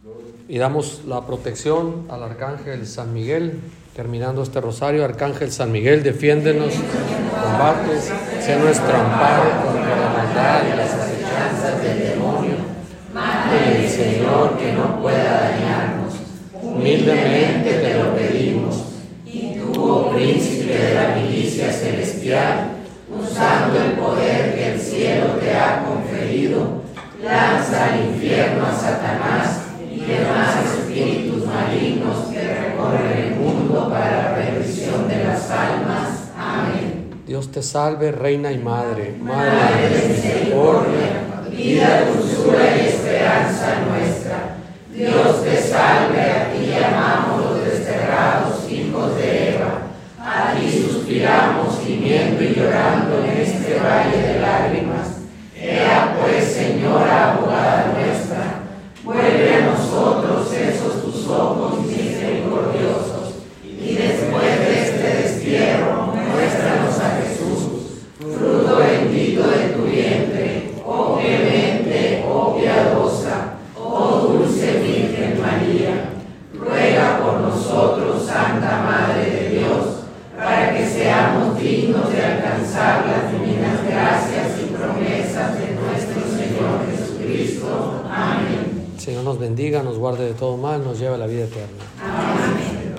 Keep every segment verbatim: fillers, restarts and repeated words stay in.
Y damos la protección al Arcángel San Miguel, terminando este rosario. Arcángel San Miguel, defiéndenos, combates, sé nuestro amparo contra la maldad y las acechanzas del demonio. Mándale, Señor, que no pueda dañarnos. Humildemente te lo pedimos. Y tú, oh príncipe de la milicia celestial, usando el poder que el cielo te ha conferido, lanza al infierno a Satanás y demás espíritus malignos que recorren el mundo para la perdición de las almas. Amén. Dios te salve, Reina y Madre, Madre de misericordia, vida, dulzura y esperanza nuestra. Dios te salve, a ti llamamos los desterrados hijos de Eva. A ti suspiramos, gimiendo y llorando en este valle de lágrimas. Ea pues, Señora, abogada nuestra, vuelve a nosotros esos tus ojos misericordiosos, y después de este destierro, muéstranos a Jesús, fruto bendito de tu vientre, oh clemente, oh piadosa, oh dulce Virgen María. Ruega por nosotros, Santa Madre de Dios, para que seamos dignos de alcanzar las divinas gracias y promesas de nuestro Señor Jesucristo. Amén. Señor nos bendiga, nos guarde de todo mal, nos lleve a la vida eterna. Amén.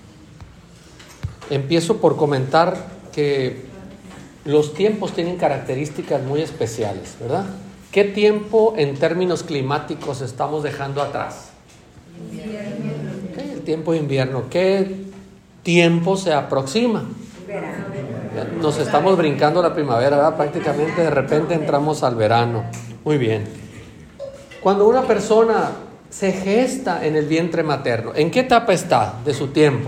Empiezo por comentar que los tiempos tienen características muy especiales, ¿verdad? ¿Qué tiempo en términos climáticos estamos dejando atrás? Invierno. ¿Qué? El tiempo de invierno. ¿Qué tiempo se aproxima? Verano. Nos estamos brincando la primavera, ¿verdad? Prácticamente de repente entramos al verano. Muy bien. Cuando una persona se gesta en el vientre materno, ¿en qué etapa está de su tiempo?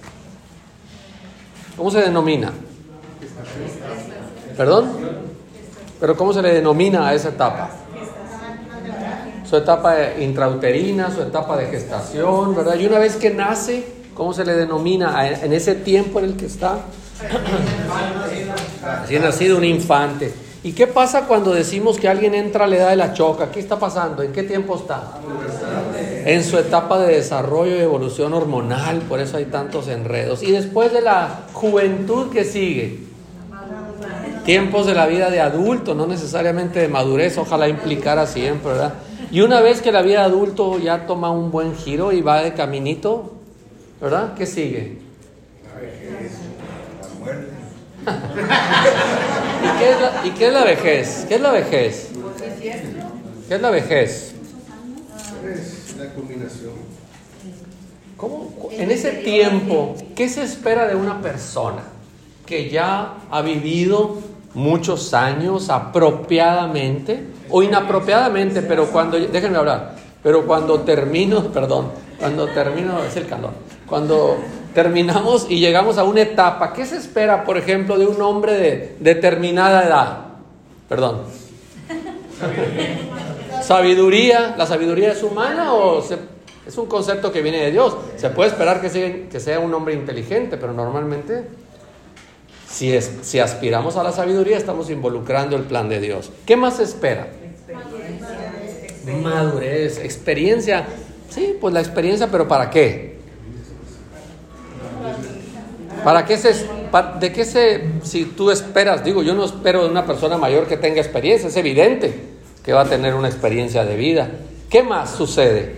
¿Cómo se denomina? ¿Perdón? ¿Pero cómo se le denomina a esa etapa? Su etapa intrauterina, su etapa de gestación, ¿verdad? Y una vez que nace, ¿cómo se le denomina en ese tiempo en el que está? Recién nacido, un infante. ¿Y qué pasa cuando decimos que alguien entra a la edad de la choca? ¿Qué está pasando? ¿En qué tiempo está? En su etapa de desarrollo y evolución hormonal, por eso hay tantos enredos. Y después de la juventud, ¿qué sigue? Tiempos de la vida de adulto, no necesariamente de madurez, ojalá implicara siempre, ¿verdad? Y una vez que la vida de adulto ya toma un buen giro y va de caminito, ¿verdad? ¿Qué sigue? La vejez, la muerte. ¿Y qué es la, y qué es la vejez? ¿Qué es la vejez? ¿Qué es la vejez? Es la culminación. ¿Cómo? En ese tiempo, ¿qué se espera de una persona que ya ha vivido muchos años apropiadamente o inapropiadamente? Pero cuando, déjenme hablar, pero cuando termino, perdón, cuando termino, es el calor, cuando terminamos y llegamos a una etapa, ¿qué se espera, por ejemplo, de un hombre de determinada edad? Perdón. Sabiduría. ¿La sabiduría es humana o se, es un concepto que viene de Dios? Se puede esperar que sea, que sea un hombre inteligente, pero normalmente, si, es, si aspiramos a la sabiduría, estamos involucrando el plan de Dios. ¿Qué más se espera? Experiencia. Madurez, experiencia. Sí, pues la experiencia, pero ¿para qué? ¿Para qué se, de qué se, si tú esperas, digo, yo no espero de una persona mayor que tenga experiencia, es evidente que va a tener una experiencia de vida. ¿Qué más sucede?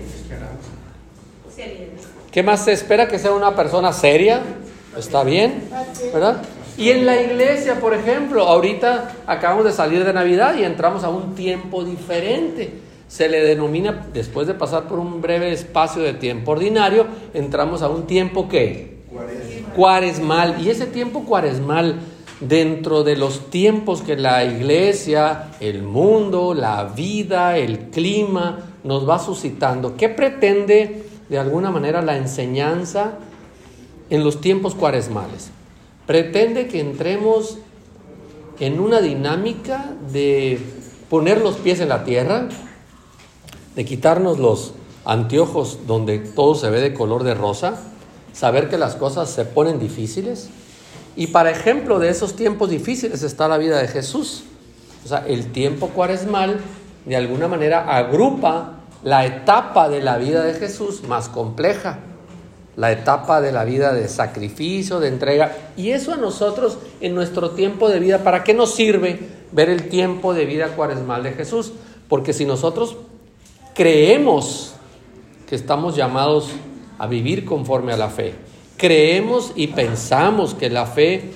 ¿Qué más se espera? Que sea una persona seria, está bien, ¿verdad? Y en la iglesia, por ejemplo, ahorita acabamos de salir de Navidad y entramos a un tiempo diferente. Se le denomina, después de pasar por un breve espacio de tiempo ordinario, entramos a un tiempo ¿qué? Cuaresmal. Cuaresmal. Y ese tiempo cuaresmal, dentro de los tiempos que la iglesia, el mundo, la vida, el clima nos va suscitando, ¿qué pretende de alguna manera la enseñanza en los tiempos cuaresmales? Pretende que entremos en una dinámica de poner los pies en la tierra, de quitarnos los anteojos donde todo se ve de color de rosa, saber que las cosas se ponen difíciles. Y para ejemplo de esos tiempos difíciles está la vida de Jesús. O sea, el tiempo cuaresmal de alguna manera agrupa la etapa de la vida de Jesús más compleja, la etapa de la vida de sacrificio, de entrega. Y eso a nosotros en nuestro tiempo de vida, ¿para qué nos sirve ver el tiempo de vida cuaresmal de Jesús? Porque si nosotros creemos que estamos llamados a vivir conforme a la fe, creemos y pensamos que la fe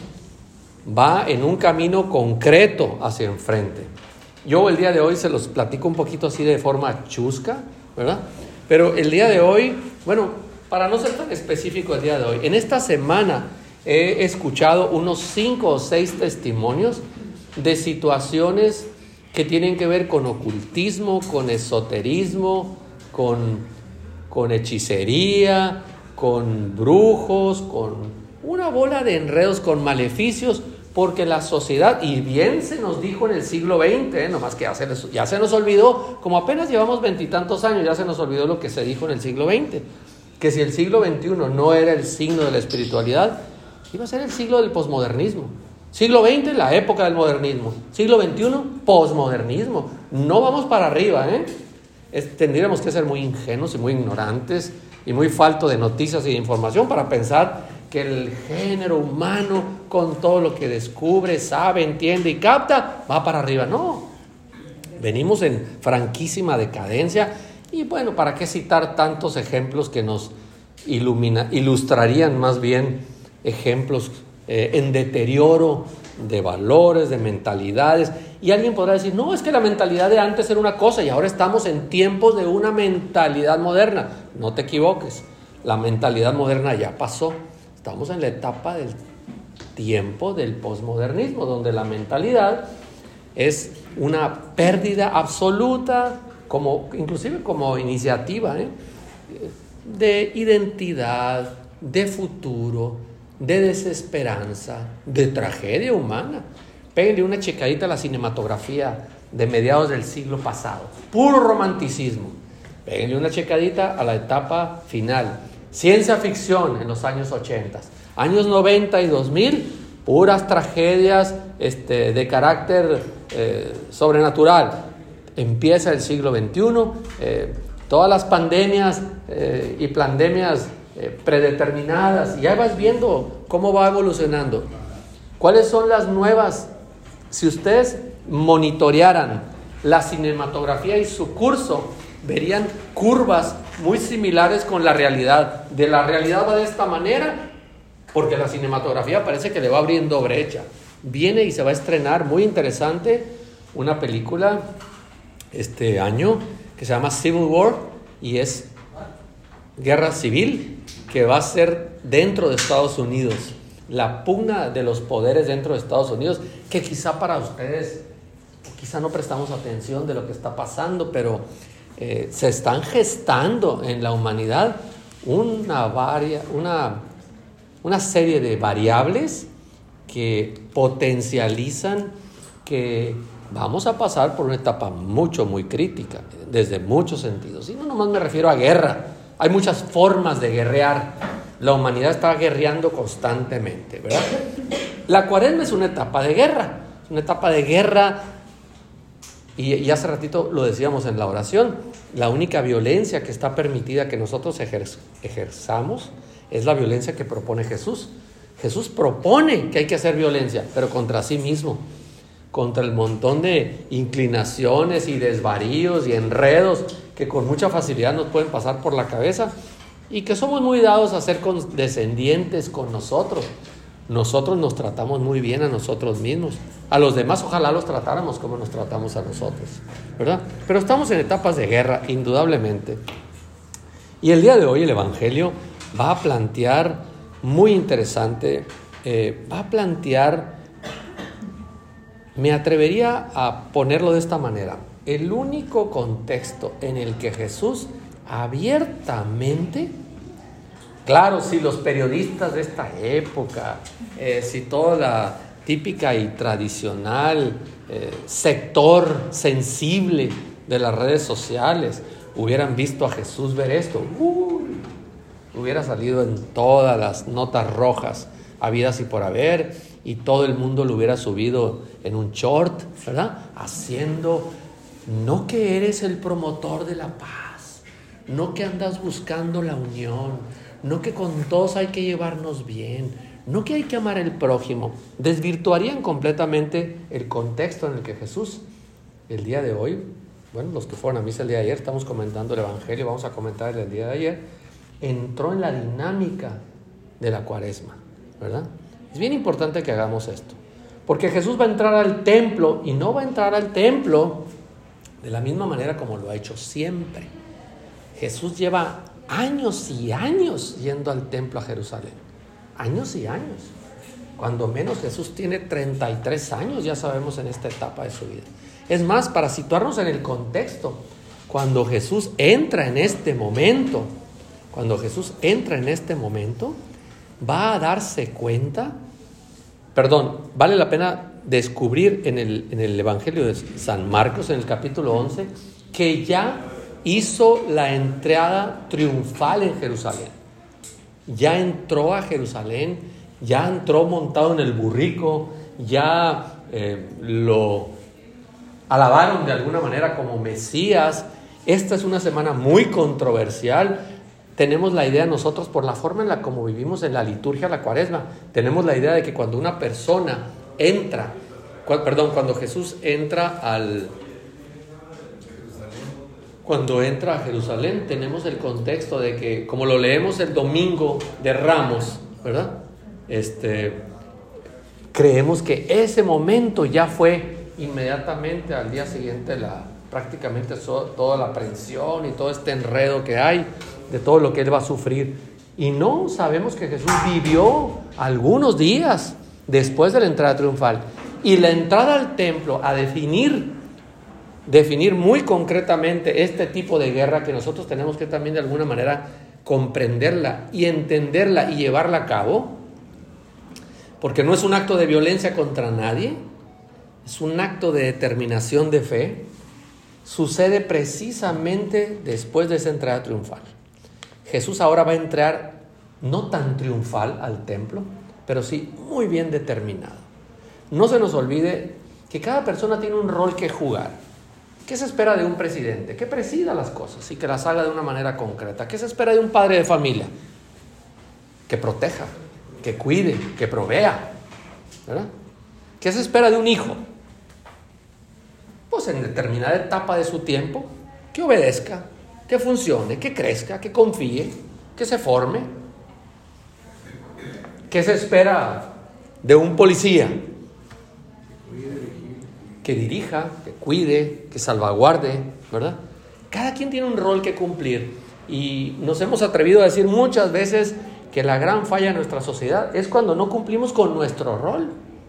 va en un camino concreto hacia enfrente. Yo el día de hoy se los platico un poquito así de forma chusca, ¿verdad? Pero el día de hoy, bueno, para no ser tan específico el día de hoy, en esta semana he escuchado unos cinco o seis testimonios de situaciones que tienen que ver con ocultismo, con esoterismo, con, con hechicería, con brujos, con una bola de enredos, con maleficios, porque la sociedad, y bien se nos dijo en el siglo veinte, ¿eh? Nomás que ya se, les, ya se nos olvidó, como apenas llevamos veintitantos años, ya se nos olvidó lo que se dijo en el siglo veinte, que si el siglo veintiuno no era el signo de la espiritualidad, iba a ser el siglo del posmodernismo. Siglo veinte, la época del modernismo. Siglo veintiuno, posmodernismo. No vamos para arriba, ¿eh? Es, tendríamos que ser muy ingenuos y muy ignorantes y muy falto de noticias y de información para pensar que el género humano, con todo lo que descubre, sabe, entiende y capta, va para arriba. No, venimos en franquísima decadencia. Y bueno, ¿para qué citar tantos ejemplos que nos ilumina, ilustrarían más bien ejemplos eh, en deterioro de valores, de mentalidades? Y alguien podrá decir, no, es que la mentalidad de antes era una cosa y ahora estamos en tiempos de una mentalidad moderna. No te equivoques, la mentalidad moderna ya pasó. Estamos en la etapa del tiempo del posmodernismo, donde la mentalidad es una pérdida absoluta, como, inclusive como iniciativa, ¿eh? de identidad, de futuro, de desesperanza, de tragedia humana. Péguenle una checadita a la cinematografía de mediados del siglo pasado, puro romanticismo. Péguenle una checadita a la etapa final, ciencia ficción en los años ochenta, años noventa y dos mil, puras tragedias este, de carácter eh, sobrenatural. Empieza el siglo veintiuno, eh, todas las pandemias eh, y pandemias eh, predeterminadas, y ya vas viendo cómo va evolucionando. ¿Cuáles son las nuevas? Si ustedes monitorearan la cinematografía y su curso, verían curvas muy similares con la realidad. De la realidad va de esta manera, porque la cinematografía parece que le va abriendo brecha. Viene y se va a estrenar, muy interesante, una película este año que se llama Civil War, y es guerra civil que va a ser dentro de Estados Unidos, la pugna de los poderes dentro de Estados Unidos, que quizá para ustedes quizá no prestamos atención de lo que está pasando, pero eh, se están gestando en la humanidad una, varia, una, una serie de variables que potencializan que vamos a pasar por una etapa mucho, muy crítica, desde muchos sentidos. Y no nomás me refiero a guerra, hay muchas formas de guerrear. La humanidad está guerreando constantemente, ¿verdad? La cuaresma es una etapa de guerra, una etapa de guerra, y, y hace ratito lo decíamos en la oración, la única violencia que está permitida que nosotros ejer- ejerzamos es la violencia que propone Jesús. Jesús propone que hay que hacer violencia, pero contra sí mismo, contra el montón de inclinaciones y desvaríos y enredos que con mucha facilidad nos pueden pasar por la cabeza, y que somos muy dados a ser condescendientes con nosotros. Nosotros nos tratamos muy bien a nosotros mismos. A los demás ojalá los tratáramos como nos tratamos a nosotros, ¿verdad? Pero estamos en etapas de guerra, indudablemente. Y el día de hoy el Evangelio va a plantear, muy interesante, eh, va a plantear, me atrevería a ponerlo de esta manera, el único contexto en el que Jesús abiertamente, claro, si los periodistas de esta época, eh, si toda la típica y tradicional eh, sector sensible de las redes sociales hubieran visto a Jesús ver esto, uy, hubiera salido en todas las notas rojas habidas y por haber, y todo el mundo lo hubiera subido en un short, ¿verdad? Haciendo, no que eres el promotor de la paz, no que andas buscando la unión, no que con todos hay que llevarnos bien, no que hay que amar al prójimo. Desvirtuarían completamente el contexto en el que Jesús, el día de hoy, bueno, los que fueron a misa el día de ayer, estamos comentando el Evangelio, vamos a comentar el día de ayer, entró en la dinámica de la Cuaresma, ¿verdad? Es bien importante que hagamos esto, porque Jesús va a entrar al templo y no va a entrar al templo de la misma manera como lo ha hecho siempre. Jesús lleva años y años yendo al templo a Jerusalén, años y años. Cuando menos Jesús tiene treinta y tres años, ya sabemos, en esta etapa de su vida. Es más, para situarnos en el contexto, cuando Jesús entra en este momento, cuando Jesús entra en este momento, va a darse cuenta, perdón, vale la pena descubrir en el, en el Evangelio de San Marcos, en el capítulo once, que ya hizo la entrada triunfal en Jerusalén. Ya entró a Jerusalén, ya entró montado en el burrico, ya eh, lo alabaron de alguna manera como Mesías. Esta es una semana muy controversial. Tenemos la idea nosotros, por la forma en la como vivimos en la liturgia de la Cuaresma, tenemos la idea de que cuando una persona entra, cu- perdón, cuando Jesús entra al... Cuando entra a Jerusalén, tenemos el contexto de que, como lo leemos el domingo de Ramos, ¿verdad? Este, creemos que ese momento ya fue inmediatamente al día siguiente, la, prácticamente so, toda la aprehensión y todo este enredo que hay de todo lo que él va a sufrir. Y no, sabemos que Jesús vivió algunos días después de la entrada triunfal. Y la entrada al templo a definir definir muy concretamente este tipo de guerra que nosotros tenemos que también de alguna manera comprenderla y entenderla y llevarla a cabo, porque no es un acto de violencia contra nadie, es un acto de determinación de fe. Sucede precisamente después de esa entrada triunfal. Jesús ahora va a entrar no tan triunfal al templo, pero sí muy bien determinado. No se nos olvide que cada persona tiene un rol que jugar. ¿Qué se espera de un presidente? Que presida las cosas y que las haga de una manera concreta. ¿Qué se espera de un padre de familia? Que proteja, que cuide, que provea, ¿verdad? ¿Qué se espera de un hijo? Pues en determinada etapa de su tiempo, que obedezca, que funcione, que crezca, que confíe, que se forme. ¿Qué se espera de un policía? Que dirija, que cuide, que salvaguarde, ¿verdad? Cada quien tiene un rol que cumplir y nos hemos atrevido a decir muchas veces que la gran falla de nuestra sociedad es cuando no cumplimos con nuestro rol.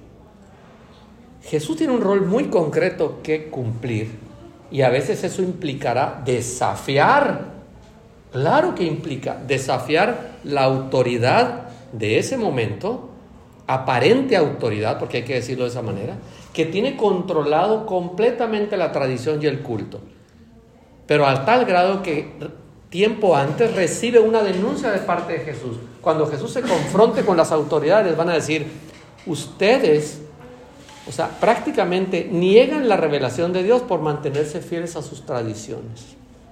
Jesús tiene un rol muy concreto que cumplir y a veces eso implicará desafiar, claro que implica desafiar la autoridad de ese momento, aparente autoridad, porque hay que decirlo de esa manera, que tiene controlado completamente la tradición y el culto, pero a tal grado que tiempo antes recibe una denuncia de parte de Jesús. Cuando Jesús se confronte con las autoridades, van a decir, ustedes, o sea, prácticamente niegan la revelación de Dios por mantenerse fieles a sus tradiciones.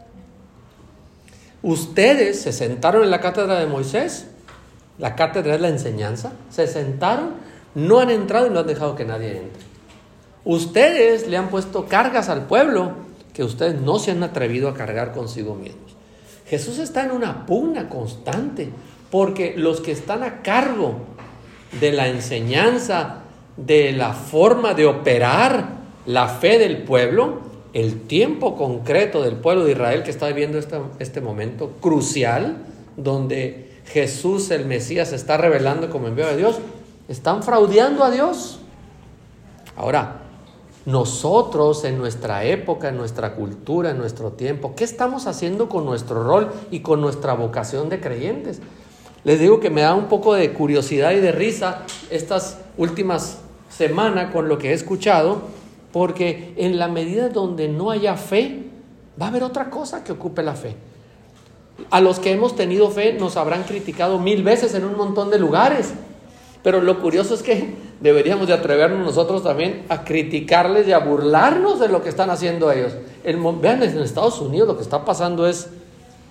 Ustedes se sentaron en la cátedra de Moisés, la cátedra es la enseñanza, se sentaron, no han entrado y no han dejado que nadie entre. Ustedes le han puesto cargas al pueblo que ustedes no se han atrevido a cargar consigo mismos. Jesús está en una pugna constante porque los que están a cargo de la enseñanza, de la forma de operar la fe del pueblo, el tiempo concreto del pueblo de Israel que está viviendo este, este momento crucial, donde Jesús el Mesías se está revelando como enviado de Dios, están fraudeando a Dios. Ahora, nosotros en nuestra época, en nuestra cultura, en nuestro tiempo, ¿qué estamos haciendo con nuestro rol y con nuestra vocación de creyentes? Les digo que me da un poco de curiosidad y de risa estas últimas semanas con lo que he escuchado, porque en la medida donde no haya fe, va a haber otra cosa que ocupe la fe. A los que hemos tenido fe nos habrán criticado mil veces en un montón de lugares, pero lo curioso es que deberíamos de atrevernos nosotros también a criticarles y a burlarnos de lo que están haciendo ellos. El, vean, en Estados Unidos lo que está pasando es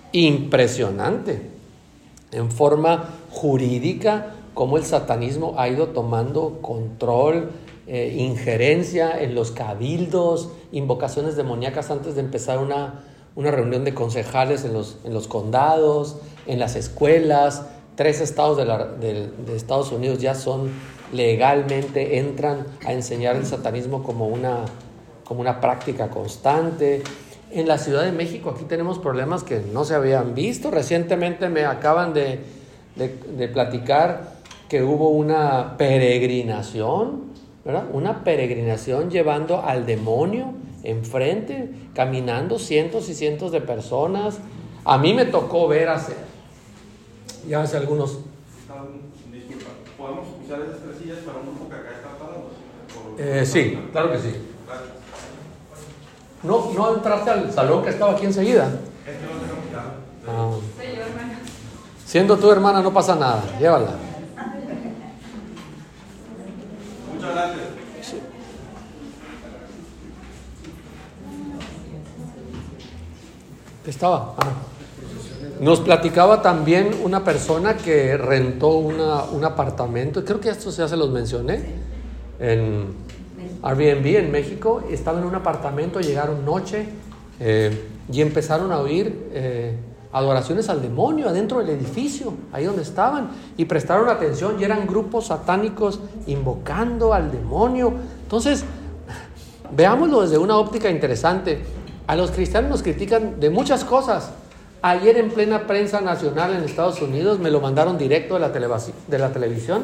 impresionante en forma jurídica cómo el satanismo ha ido tomando control, eh, injerencia en los cabildos, invocaciones demoníacas antes de empezar una, una reunión de concejales en los, en los condados, en las escuelas. Tres estados de, la, de, de Estados Unidos ya son legalmente, entran a enseñar el satanismo como una, como una práctica constante. En la Ciudad de México aquí tenemos problemas que no se habían visto. Recientemente me acaban de, de, de platicar que hubo una peregrinación, ¿verdad? Una peregrinación llevando al demonio enfrente, caminando cientos y cientos de personas. A mí me tocó ver hace, ya hace algunos... Disculpa, ¿podemos usar esas tres sillas para un grupo que acá está parado? Eh, sí, claro que sí. ¿No, ¿No entraste al salón que estaba aquí enseguida? Es que no tenemos ya. Ah. Siendo tu hermana no pasa nada, llévala. Muchas gracias. Sí. Estaba. Ah. Nos platicaba también una persona que rentó una, un apartamento, creo que esto ya se los mencioné, en Airbnb en México. Estaba en un apartamento, llegaron noche eh, y empezaron a oír eh, adoraciones al demonio adentro del edificio, ahí donde estaban, y prestaron atención y eran grupos satánicos invocando al demonio. Entonces, veámoslo desde una óptica interesante. A los cristianos nos critican de muchas cosas. Ayer en plena prensa nacional en Estados Unidos, me lo mandaron directo de la, televasi- de la televisión,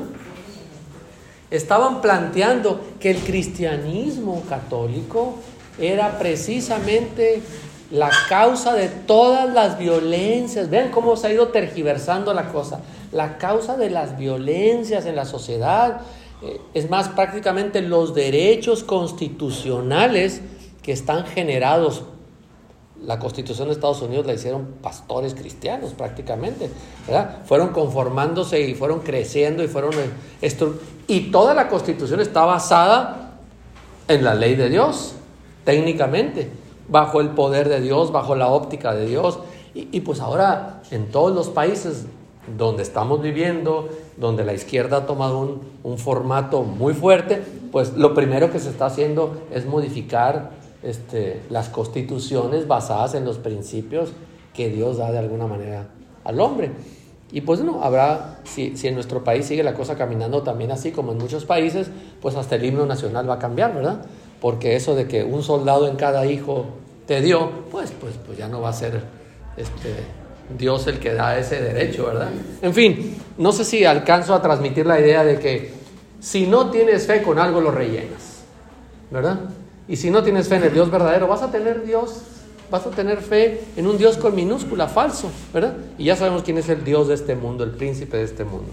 estaban planteando que el cristianismo católico era precisamente la causa de todas las violencias. Vean cómo se ha ido tergiversando la cosa. La causa de las violencias en la sociedad. Eh, es más, prácticamente los derechos constitucionales que están generados. La Constitución de Estados Unidos la hicieron pastores cristianos prácticamente, ¿verdad? Fueron conformándose y fueron creciendo y fueron estru- y toda la Constitución está basada en la ley de Dios, técnicamente, bajo el poder de Dios, bajo la óptica de Dios. Y, y pues ahora en todos los países donde estamos viviendo, donde la izquierda ha tomado un, un formato muy fuerte, pues lo primero que se está haciendo es modificar Este, las constituciones basadas en los principios que Dios da de alguna manera al hombre. Y pues no, habrá, si, si en nuestro país sigue la cosa caminando también así como en muchos países, pues hasta el himno nacional va a cambiar, ¿verdad? Porque eso de que un soldado en cada hijo te dio, pues, pues, pues ya no va a ser este, Dios el que da ese derecho, ¿verdad? En fin, no sé si alcanzo a transmitir la idea de que si no tienes fe con algo lo rellenas, ¿verdad? Y si no tienes fe en el Dios verdadero, vas a tener Dios, vas a tener fe en un Dios con minúscula, falso, ¿verdad? Y ya sabemos quién es el Dios de este mundo, el príncipe de este mundo.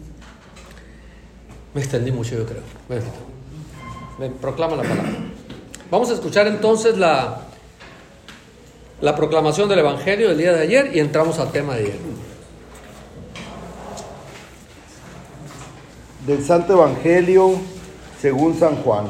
Me extendí mucho, yo creo. Ven, ven, proclama la palabra. Vamos a escuchar entonces la, la proclamación del Evangelio del día de ayer y entramos al tema de ayer. Del Santo Evangelio según San Juan.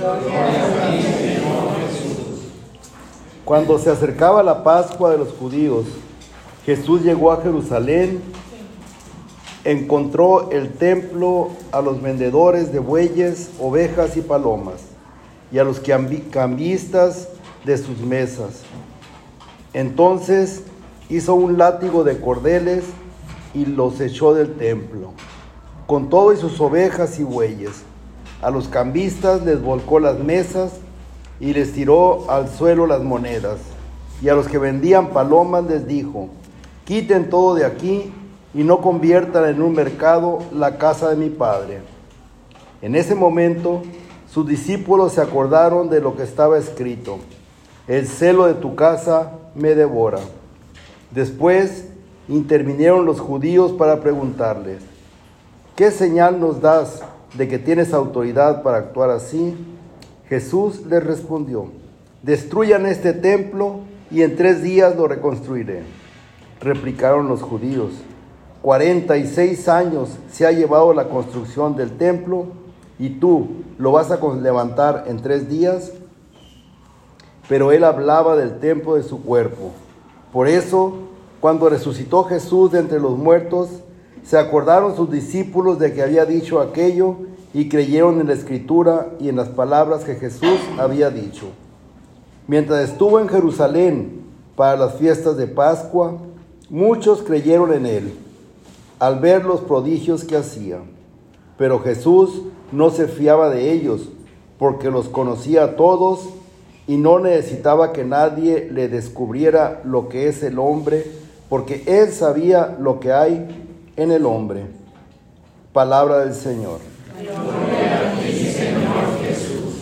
Cuando se acercaba la Pascua de los judíos, Jesús llegó a Jerusalén, encontró el templo a los vendedores de bueyes, ovejas y palomas, y a los cambistas de sus mesas. Entonces hizo un látigo de cordeles y los echó del templo, con todo y sus ovejas y bueyes. A los cambistas les volcó las mesas y les tiró al suelo las monedas. Y a los que vendían palomas les dijo: quiten todo de aquí y no conviertan en un mercado la casa de mi Padre. En ese momento sus discípulos se acordaron de lo que estaba escrito: el celo de tu casa me devora. Después intervinieron los judíos para preguntarles: ¿qué señal nos das de que tienes autoridad para actuar así? Jesús les respondió: destruyan este templo y en tres días lo reconstruiré. Replicaron los judíos: cuarenta y seis años se ha llevado la construcción del templo y tú lo vas a levantar en tres días. Pero él hablaba del templo de su cuerpo. Por eso Cuando resucitó Jesús de entre los muertos, se acordaron sus discípulos de que había dicho aquello y creyeron en la Escritura y en las palabras que Jesús había dicho. Mientras estuvo en Jerusalén para las fiestas de Pascua, muchos creyeron en él, al ver los prodigios que hacía. Pero Jesús no se fiaba de ellos, porque los conocía a todos y no necesitaba que nadie le descubriera lo que es el hombre, porque él sabía lo que hay en el hombre. Palabra del Señor. Gloria a ti, Señor Jesús.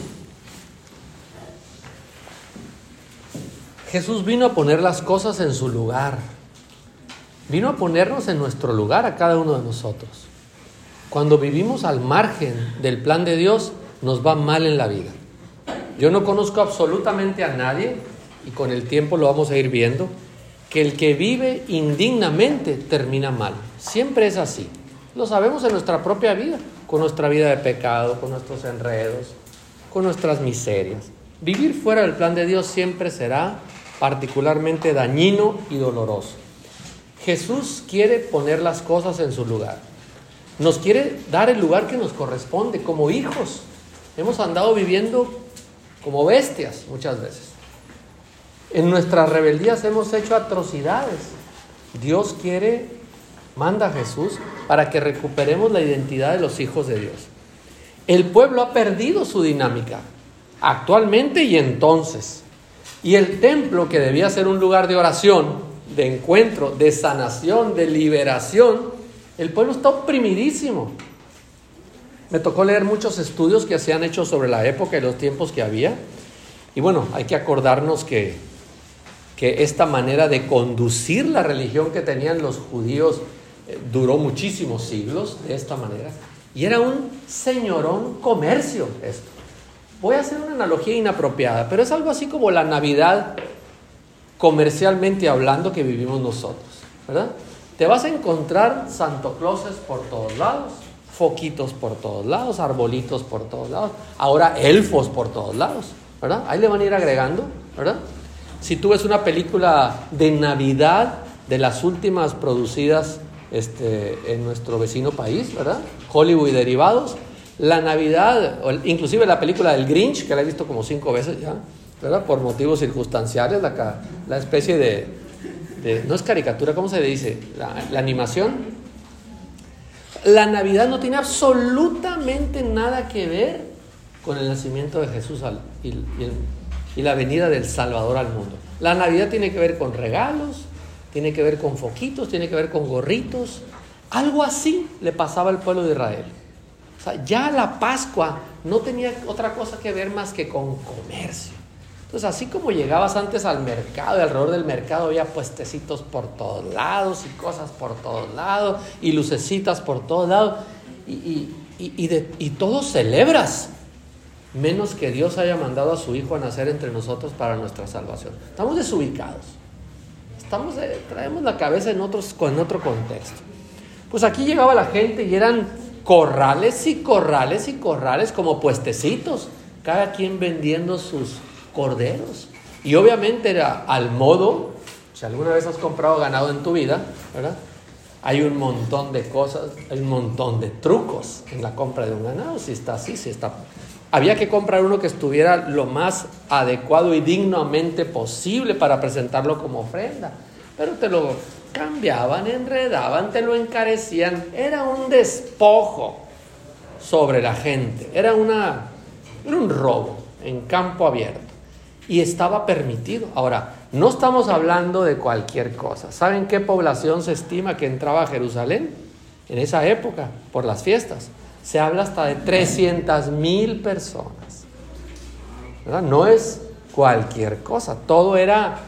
Jesús vino a poner las cosas en su lugar. Vino a ponernos en nuestro lugar a cada uno de nosotros. Cuando vivimos al margen del plan de Dios, nos va mal en la vida. Yo no conozco absolutamente a nadie, y con el tiempo lo vamos a ir viendo, que el que vive indignamente termina mal. Siempre es así. Lo sabemos en nuestra propia vida, con nuestra vida de pecado, con nuestros enredos, con nuestras miserias. Vivir fuera del plan de Dios siempre será particularmente dañino y doloroso. Jesús quiere poner las cosas en su lugar. Nos quiere dar el lugar que nos corresponde como hijos. Hemos andado viviendo como bestias muchas veces. En nuestras rebeldías hemos hecho atrocidades. Dios quiere, manda a Jesús para que recuperemos la identidad de los hijos de Dios. El pueblo ha perdido su dinámica actualmente y entonces. Y el templo, que debía ser un lugar de oración, de encuentro, de sanación, de liberación, el pueblo está oprimidísimo. Me tocó leer muchos estudios que se han hecho sobre la época y los tiempos que había. Y bueno, hay que acordarnos que, que esta manera de conducir la religión que tenían los judíos eh, duró muchísimos siglos de esta manera. Y era un señorón comercio esto. Voy a hacer una analogía inapropiada, pero es algo así como la Navidad comercialmente hablando que vivimos nosotros, ¿verdad? Te vas a encontrar Santo Clauses por todos lados, foquitos por todos lados, arbolitos por todos lados, ahora elfos por todos lados, ¿verdad? Ahí le van a ir agregando, ¿verdad? Si tú ves una película de Navidad de las últimas producidas este, en nuestro vecino país, ¿verdad? Hollywood y derivados, la Navidad, inclusive la película del Grinch, que la he visto como cinco veces ya, ¿verdad? Por motivos circunstanciales, la, la especie de, de, no es caricatura, ¿cómo se le dice? La, la animación. La Navidad no tiene absolutamente nada que ver con el nacimiento de Jesús al, y, y, el, y la venida del Salvador al mundo. La Navidad tiene que ver con regalos, tiene que ver con foquitos, tiene que ver con gorritos. Algo así le pasaba al pueblo de Israel. O sea, ya la Pascua no tenía otra cosa que ver más que con comercio. Entonces, así como llegabas antes al mercado y alrededor del mercado había puestecitos por todos lados y cosas por todos lados y lucecitas por todos lados y, y, y, y, de, y todo celebras, menos que Dios haya mandado a su Hijo a nacer entre nosotros para nuestra salvación. Estamos desubicados. Estamos, eh, traemos la cabeza en, otros, en otro contexto. Pues aquí llegaba la gente y eran corrales y corrales y corrales como puestecitos, cada quien vendiendo sus corderos. Y obviamente era al modo, si alguna vez has comprado ganado en tu vida, ¿verdad? Hay un montón de cosas, hay un montón de trucos en la compra de un ganado, si está así, si está... Había que comprar uno que estuviera lo más adecuado y dignamente posible para presentarlo como ofrenda, pero te lo cambiaban, enredaban, te lo encarecían. Era un despojo sobre la gente, era, una, era un robo en campo abierto y estaba permitido. Ahora, no estamos hablando de cualquier cosa. ¿Saben qué población se estima que entraba a Jerusalén en esa época por las fiestas? Se habla hasta de trescientas mil personas, ¿verdad? No es cualquier cosa, todo era,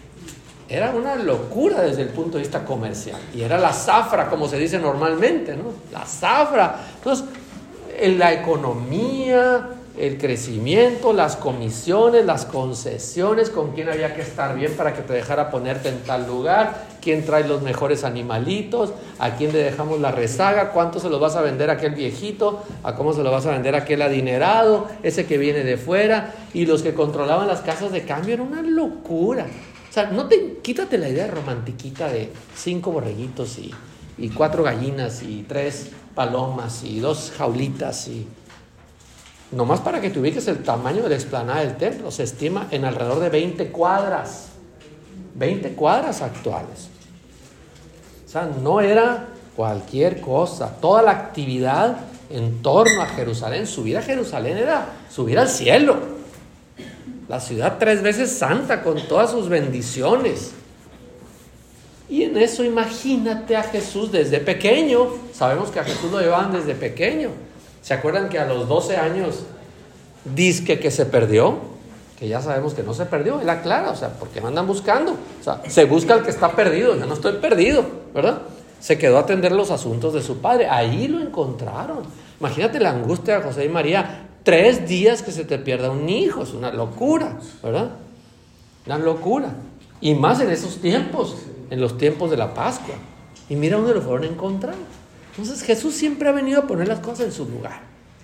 era una locura desde el punto de vista comercial. Y era la zafra, como se dice normalmente, ¿no? La zafra. Entonces, en la economía, el crecimiento, las comisiones, las concesiones, con quién había que estar bien para que te dejara ponerte en tal lugar, quién trae los mejores animalitos, a quién le dejamos la rezaga, cuánto se los vas a vender a aquel viejito, a cómo se lo vas a vender a aquel adinerado, ese que viene de fuera, y los que controlaban las casas de cambio. Era una locura. O sea, no te, quítate la idea romantiquita de cinco borreguitos y, y cuatro gallinas y tres palomas y dos jaulitas y... Nomás para que te ubiques el tamaño de la explanada del templo, se estima en alrededor de veinte cuadras. veinte cuadras actuales. O sea, no era cualquier cosa. Toda la actividad en torno a Jerusalén, subir a Jerusalén era subir al cielo. La ciudad tres veces santa con todas sus bendiciones. Y en eso imagínate a Jesús desde pequeño. Sabemos que a Jesús lo llevaban desde pequeño. ¿Se acuerdan que a los doce años dizque que se perdió? Que ya sabemos que no se perdió, él aclara, o sea, porque me andan buscando. O sea, se busca al que está perdido, yo no estoy perdido, ¿verdad? Se quedó a atender los asuntos de su padre, ahí lo encontraron. Imagínate la angustia de José y María, tres días que se te pierda un hijo, es una locura, ¿verdad? Una locura. Y más en esos tiempos, en los tiempos de la Pascua. Y mira dónde lo fueron a encontrar. Entonces Jesús siempre ha venido a poner las cosas en su lugar.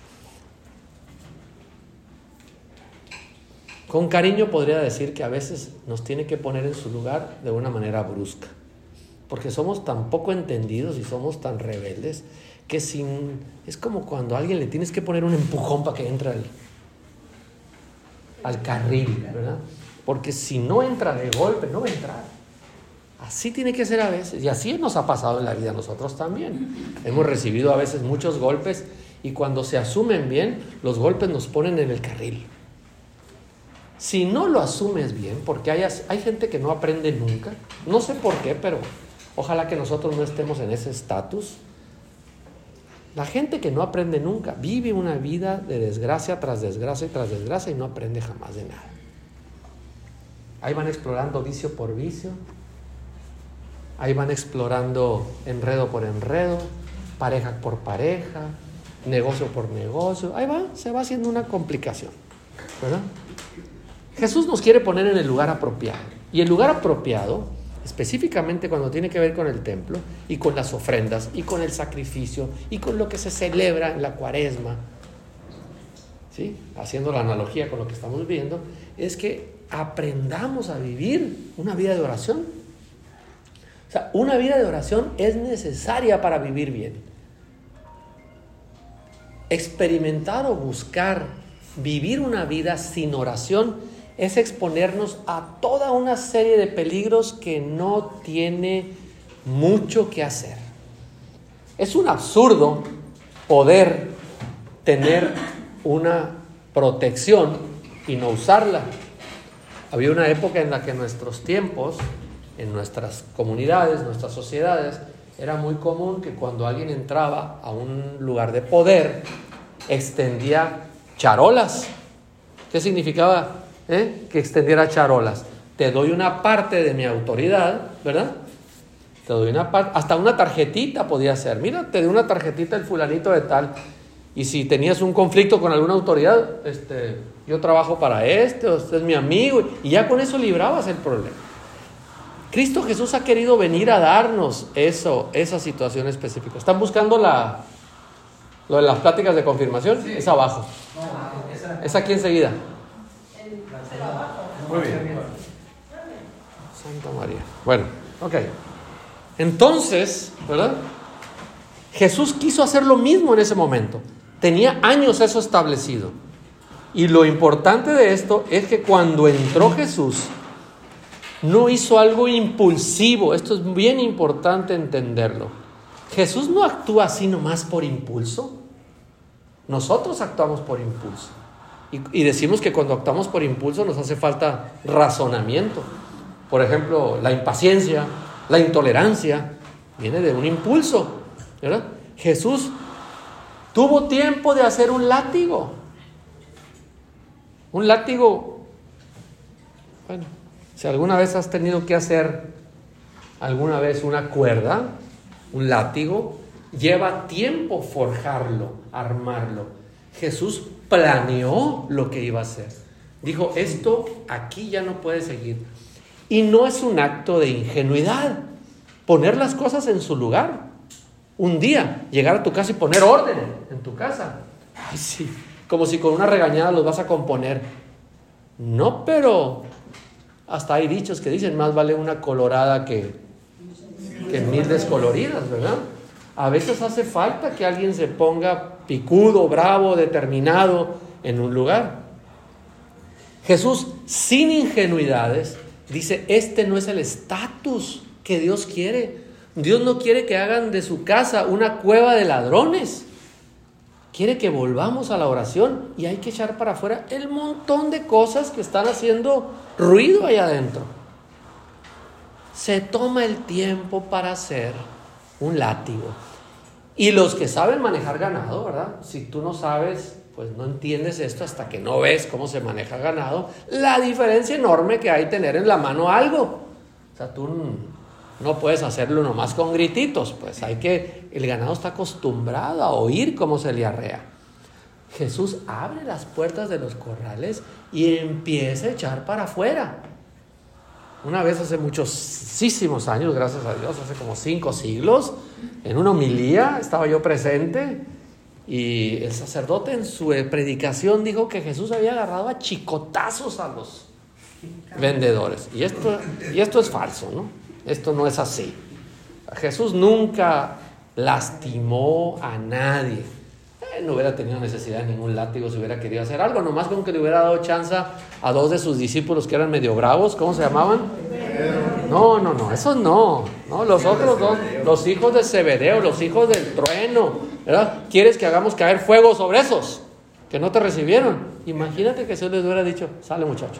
Con cariño podría decir que a veces nos tiene que poner en su lugar de una manera brusca, porque somos tan poco entendidos y somos tan rebeldes que sin, es como cuando a alguien le tienes que poner un empujón para que entre al, al carril, ¿verdad? Porque si no entra de golpe, no va a entrar. Así tiene que ser a veces, y así nos ha pasado en la vida a nosotros también. Hemos recibido a veces muchos golpes y cuando se asumen bien, los golpes nos ponen en el carril. Si no lo asumes bien, porque hay, hay gente que no aprende nunca, no sé por qué, pero ojalá que nosotros no estemos en ese estatus. La gente que no aprende nunca vive una vida de desgracia tras desgracia y tras desgracia y no aprende jamás de nada. Ahí van explorando vicio por vicio, ahí van explorando enredo por enredo, pareja por pareja, negocio por negocio, ahí va, se va haciendo una complicación, ¿verdad? Jesús nos quiere poner en el lugar apropiado. Y el lugar apropiado, específicamente cuando tiene que ver con el templo y con las ofrendas y con el sacrificio y con lo que se celebra en la cuaresma, ¿sí? Haciendo la analogía con lo que estamos viendo, es que aprendamos a vivir una vida de oración. O sea, una vida de oración es necesaria para vivir bien. Experimentar o buscar vivir una vida sin oración es exponernos a toda una serie de peligros que no tiene mucho que hacer. Es un absurdo poder tener una protección y no usarla. Había una época en la que en nuestros tiempos, en nuestras comunidades, nuestras sociedades, era muy común que cuando alguien entraba a un lugar de poder, extendía charolas. ¿Qué significaba? ¿Eh? Que extendiera charolas. Te doy una parte de mi autoridad, ¿verdad? Te doy una parte, hasta una tarjetita podía ser. Mira, te doy una tarjetita el fulanito de tal. Y si tenías un conflicto con alguna autoridad, este, yo trabajo para este, usted es mi amigo, y ya con eso librabas el problema. Cristo Jesús ha querido venir a darnos eso, esa situación específica. ¿Están buscando la, lo de las pláticas de confirmación? Sí. Es abajo. No, esa... es aquí enseguida. Muy bien. Santa María. Bueno, ok. Entonces, ¿verdad? Jesús quiso hacer lo mismo en ese momento. Tenía años eso establecido. Y lo importante de esto es que cuando entró Jesús, no hizo algo impulsivo. Esto es bien importante entenderlo. Jesús no actúa así nomás por impulso. Nosotros actuamos por impulso. Y, y decimos que cuando actuamos por impulso nos hace falta razonamiento. Por ejemplo, la impaciencia, la intolerancia, viene de un impulso, ¿verdad? Jesús tuvo tiempo de hacer un látigo. Un látigo, bueno, si alguna vez has tenido que hacer alguna vez una cuerda, un látigo, lleva tiempo forjarlo, armarlo. Jesús planeó lo que iba a hacer. Dijo, esto aquí ya no puede seguir. Y no es un acto de ingenuidad poner las cosas en su lugar. Un día llegar a tu casa y poner orden en tu casa. Ay, sí, como si con una regañada los vas a componer. No, pero Hasta hay dichos que dicen, más vale una colorada que, que mil descoloridas, ¿verdad? A veces hace falta que alguien se ponga picudo, bravo, determinado en un lugar. Jesús, sin ingenuidades, dice, este no es el estatus que Dios quiere. Dios no quiere que hagan de su casa una cueva de ladrones. Quiere que volvamos a la oración y hay que echar para afuera el montón de cosas que están haciendo ruido allá adentro. Se toma el tiempo para hacer un látigo. Y los que saben manejar ganado, ¿verdad? Si tú no sabes, pues no entiendes esto hasta que no ves cómo se maneja ganado, la diferencia enorme que hay tener en la mano algo. O sea, tú no puedes hacerlo nomás con grititos, pues hay que, el ganado está acostumbrado a oír cómo se le arrea. Jesús abre las puertas de los corrales y empieza a echar para afuera. Una vez hace muchísimos años, gracias a Dios, hace como cinco siglos, en una homilía estaba yo presente y el sacerdote en su predicación dijo que Jesús había agarrado a chicotazos a los vendedores. Y esto, y esto es falso, ¿no? Esto no es así. Jesús nunca lastimó a nadie. Él no hubiera tenido necesidad de ningún látigo si hubiera querido hacer algo, nomás con que le hubiera dado chance a dos de sus discípulos que eran medio bravos. ¿Cómo se llamaban? No, no, no, esos no, no, los otros dos, los hijos de Zebedeo, los hijos del trueno, ¿verdad? ¿Quieres que hagamos caer fuego sobre esos que no te recibieron? Imagínate que Jesús les hubiera dicho, sale muchachos,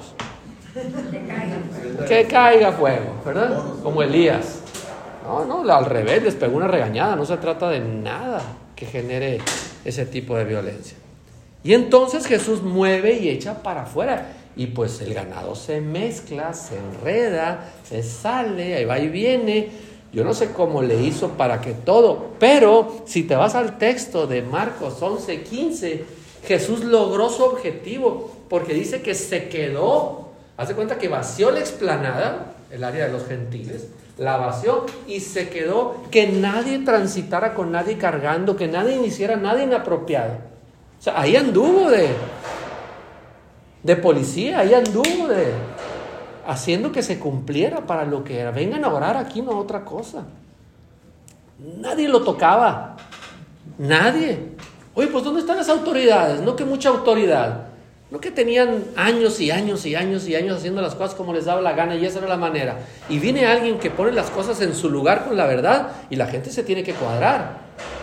que caiga fuego, ¿verdad? Como Elías. No, no, al revés, les pegó una regañada. No se trata de nada que genere ese tipo de violencia. Y entonces Jesús mueve y echa para afuera. Y pues el ganado se mezcla, se enreda, se sale, ahí va y viene. Yo no sé cómo le hizo para que todo, pero si te vas al texto de Marcos once quince, Jesús logró su objetivo, porque dice que se quedó. Haz de cuenta que vació la explanada, el área de los gentiles, la vació y se quedó, que nadie transitara con nadie cargando, que nadie hiciera nada inapropiado. O sea, ahí anduvo de, de policía, ahí anduvo de haciendo que se cumpliera para lo que era. Vengan a orar aquí, no otra cosa. Nadie lo tocaba, nadie. Oye, pues ¿dónde están las autoridades? No que mucha autoridad. No que tenían años y años y años y años haciendo las cosas como les daba la gana y esa era la manera. Y viene alguien que pone las cosas en su lugar con la verdad y la gente se tiene que cuadrar.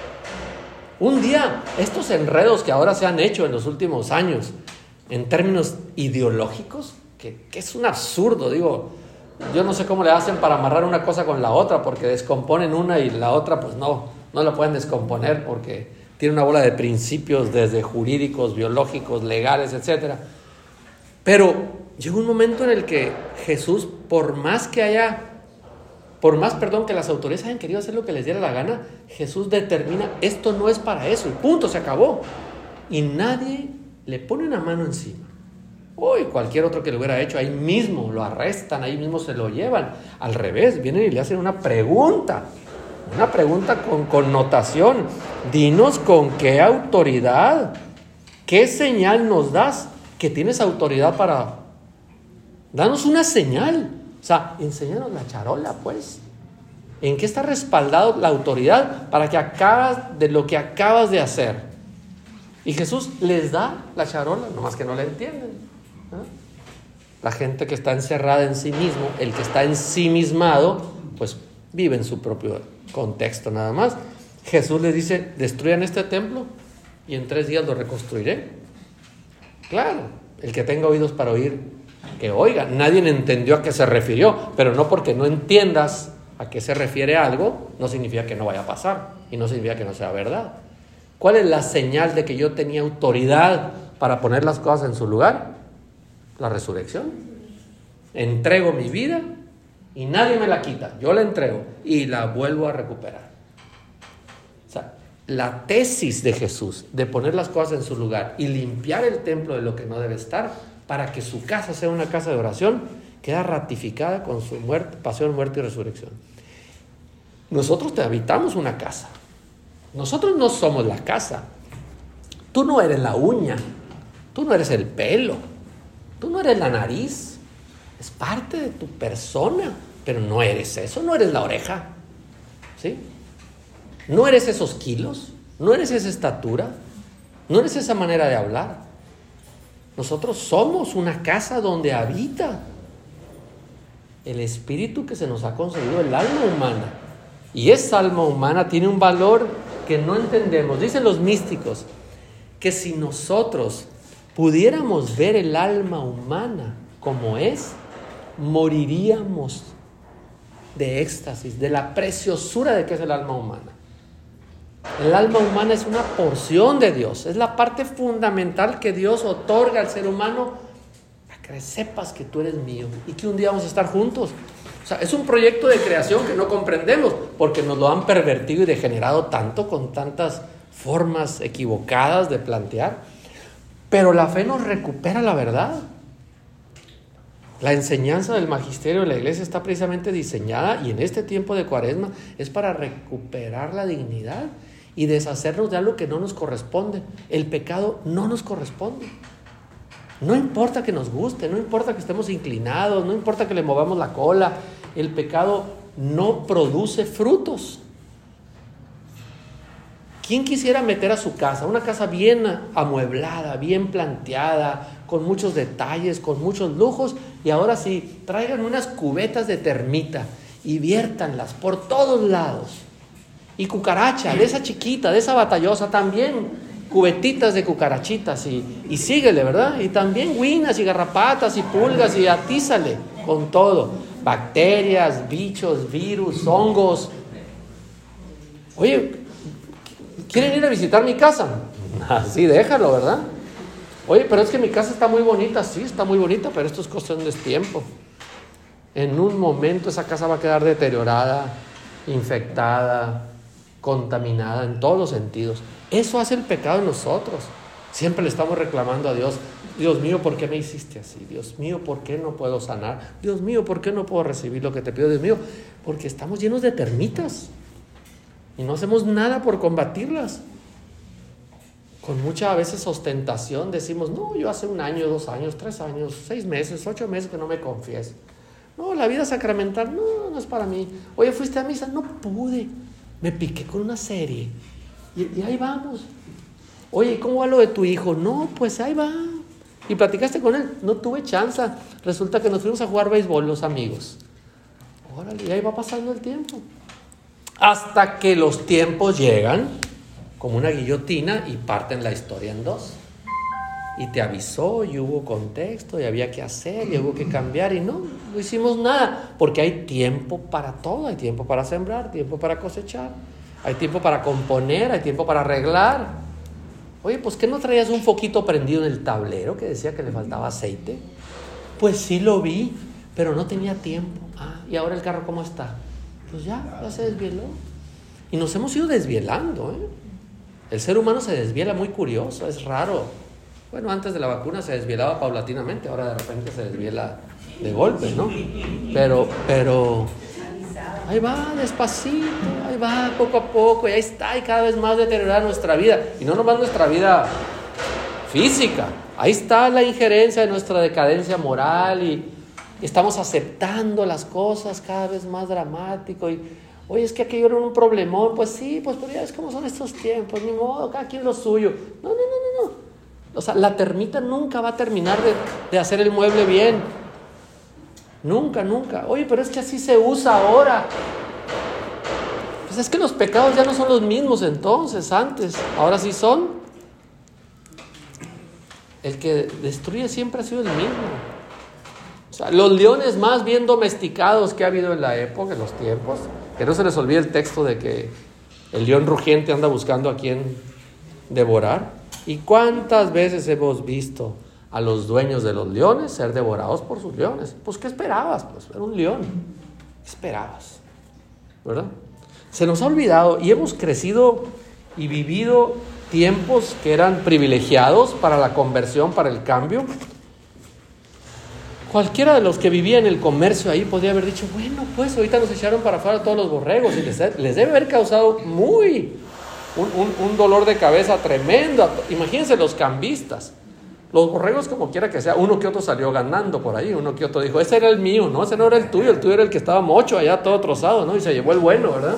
Un día, estos enredos que ahora se han hecho en los últimos años, en términos ideológicos, que, que es un absurdo, digo, yo no sé cómo le hacen para amarrar una cosa con la otra, porque descomponen una y la otra pues no, no la pueden descomponer porque tiene una bola de principios desde jurídicos, biológicos, legales, etcétera. Pero llegó un momento en el que Jesús, por más que haya, por más, perdón, que las autoridades hayan querido hacer lo que les diera la gana, Jesús determina, esto no es para eso, y punto, se acabó. Y nadie le pone una mano encima. Uy, cualquier otro que lo hubiera hecho, ahí mismo lo arrestan, ahí mismo se lo llevan. Al revés, vienen y le hacen una pregunta. Una pregunta con connotación. Dinos con qué autoridad, qué señal nos das que tienes autoridad para... Danos una señal. O sea, enséñanos la charola, pues. ¿En qué está respaldado la autoridad para que acabas de lo que acabas de hacer? Y Jesús les da la charola, nomás que no la entienden, ¿no? La gente que está encerrada en sí mismo, el que está ensimismado, pues vive en su propio contexto nada más. Jesús les dice, destruyan este templo y en tres días lo reconstruiré. Claro, el que tenga oídos para oír, que oiga. Nadie entendió a qué se refirió, pero no porque no entiendas a qué se refiere algo, no significa que no vaya a pasar y no significa que no sea verdad. ¿Cuál es la señal de que yo tenía autoridad para poner las cosas en su lugar? La resurrección. Entrego mi vida y nadie me la quita, yo la entrego y la vuelvo a recuperar. O sea, la tesis de Jesús de poner las cosas en su lugar y limpiar el templo de lo que no debe estar para que su casa sea una casa de oración queda ratificada con su muerte, pasión, muerte y resurrección. Nosotros te habitamos una casa, nosotros no somos la casa. Tú no eres la uña, tú no eres el pelo, tú no eres la nariz. es parte de tu persona, pero no eres eso, no eres la oreja, ¿sí? No eres esos kilos, no eres esa estatura, no eres esa manera de hablar. Nosotros somos una casa donde habita el espíritu que se nos ha concedido, el alma humana. Y esa alma humana tiene un valor que no entendemos. Dicen los místicos que si nosotros pudiéramos ver el alma humana como es, moriríamos de éxtasis, de la preciosura de que es el alma humana. El alma humana es una porción de Dios, es la parte fundamental que Dios otorga al ser humano para que sepas que tú eres mío y que un día vamos a estar juntos. O sea, es un proyecto de creación que no comprendemos porque nos lo han pervertido y degenerado tanto con tantas formas equivocadas de plantear. Pero la fe nos recupera la verdad. La enseñanza del magisterio de la iglesia está precisamente diseñada, y en este tiempo de Cuaresma es para recuperar la dignidad y deshacernos de algo que no nos corresponde. El pecado no nos corresponde. No importa que nos guste, no importa que estemos inclinados, no importa que le movamos la cola, el pecado no produce frutos. ¿Quién quisiera meter a su casa, una casa bien amueblada, bien planteada, con muchos detalles, con muchos lujos, y ahora sí, traigan unas cubetas de termita y viértanlas por todos lados? Y cucaracha, de esa chiquita, de esa batallosa, también cubetitas de cucarachitas, y, y síguele, ¿verdad? Y también guinas y garrapatas y pulgas, y atízale con todo. Bacterias, bichos, virus, hongos. Oye, ¿quieren ir a visitar mi casa? Así déjalo, ¿verdad? Oye, pero es que mi casa está muy bonita. Sí, está muy bonita, pero esto es cuestión de tiempo. En un momento esa casa va a quedar deteriorada, infectada, contaminada en todos los sentidos. Eso hace el pecado en nosotros. Siempre le estamos reclamando a Dios: Dios mío, ¿por qué me hiciste así? Dios mío, ¿por qué no puedo sanar? Dios mío, ¿por qué no puedo recibir lo que te pido? Dios mío, porque estamos llenos de termitas y no hacemos nada por combatirlas. Con mucha a veces ostentación decimos: no, yo hace un año, dos años, tres años, seis meses, ocho meses que no me confieso. No, la vida sacramental, no, no es para mí. Oye, ¿fuiste a misa? No pude, me piqué con una serie. Y, y ahí vamos. Oye, ¿cómo va lo de tu hijo? No, pues ahí va. ¿Y platicaste con él? No tuve chance. Resulta que nos fuimos a jugar béisbol los amigos. Órale, y ahí va pasando el tiempo. Hasta que los tiempos llegan como una guillotina y parten la historia en dos. Y te avisó, y hubo contexto, y había que hacer, y hubo que cambiar, y no, no hicimos nada, porque hay tiempo para todo. Hay tiempo para sembrar, tiempo para cosechar, hay tiempo para componer, hay tiempo para arreglar. Oye, pues ¿qué no traías un foquito prendido en el tablero que decía que le faltaba aceite? Pues sí lo vi, pero no tenía tiempo. Ah, ¿y ahora el carro cómo está? Pues ya, ya se desvieló. Y nos hemos ido desvielando, ¿eh? El ser humano se desviela muy curioso, es raro. Bueno, antes de la vacuna se desvielaba paulatinamente, ahora de repente se desviela de golpe, ¿no? Pero, pero, ahí va, despacito, ahí va, poco a poco, y ahí está, y cada vez más deteriorada nuestra vida. Y no nomás nuestra vida física, ahí está la injerencia de nuestra decadencia moral, y estamos aceptando las cosas cada vez más dramático. Y, oye, es que aquello era un problemón. Pues sí, pues pero ya ves cómo son estos tiempos, ni modo, cada quien lo suyo. No, no, no, no, no. O sea, la termita nunca va a terminar de, de hacer el mueble bien. Nunca, nunca. Oye, pero es que así se usa ahora. Pues es que los pecados ya no son los mismos entonces, antes. Ahora sí son. El que destruye siempre ha sido el mismo. O sea, los leones más bien domesticados que ha habido en la época, en los tiempos, que no se les olvide el texto de que el león rugiente anda buscando a quien devorar. ¿Y cuántas veces hemos visto a los dueños de los leones ser devorados por sus leones? Pues ¿qué esperabas? Pues era un león. ¿Qué esperabas? ¿Verdad? Se nos ha olvidado y hemos crecido y vivido tiempos que eran privilegiados para la conversión, para el cambio. Cualquiera de los que vivía en el comercio ahí podría haber dicho: bueno, pues ahorita nos echaron para afuera todos los borregos, y les, les debe haber causado muy un, un, un dolor de cabeza tremendo. Imagínense los cambistas, Los borregos, como quiera que sea, uno que otro salió ganando por ahí, uno que otro dijo, ese era el mío, no, ese no era el tuyo, el tuyo era el que estaba mocho allá todo trozado, ¿no? Y se llevó el bueno, ¿verdad?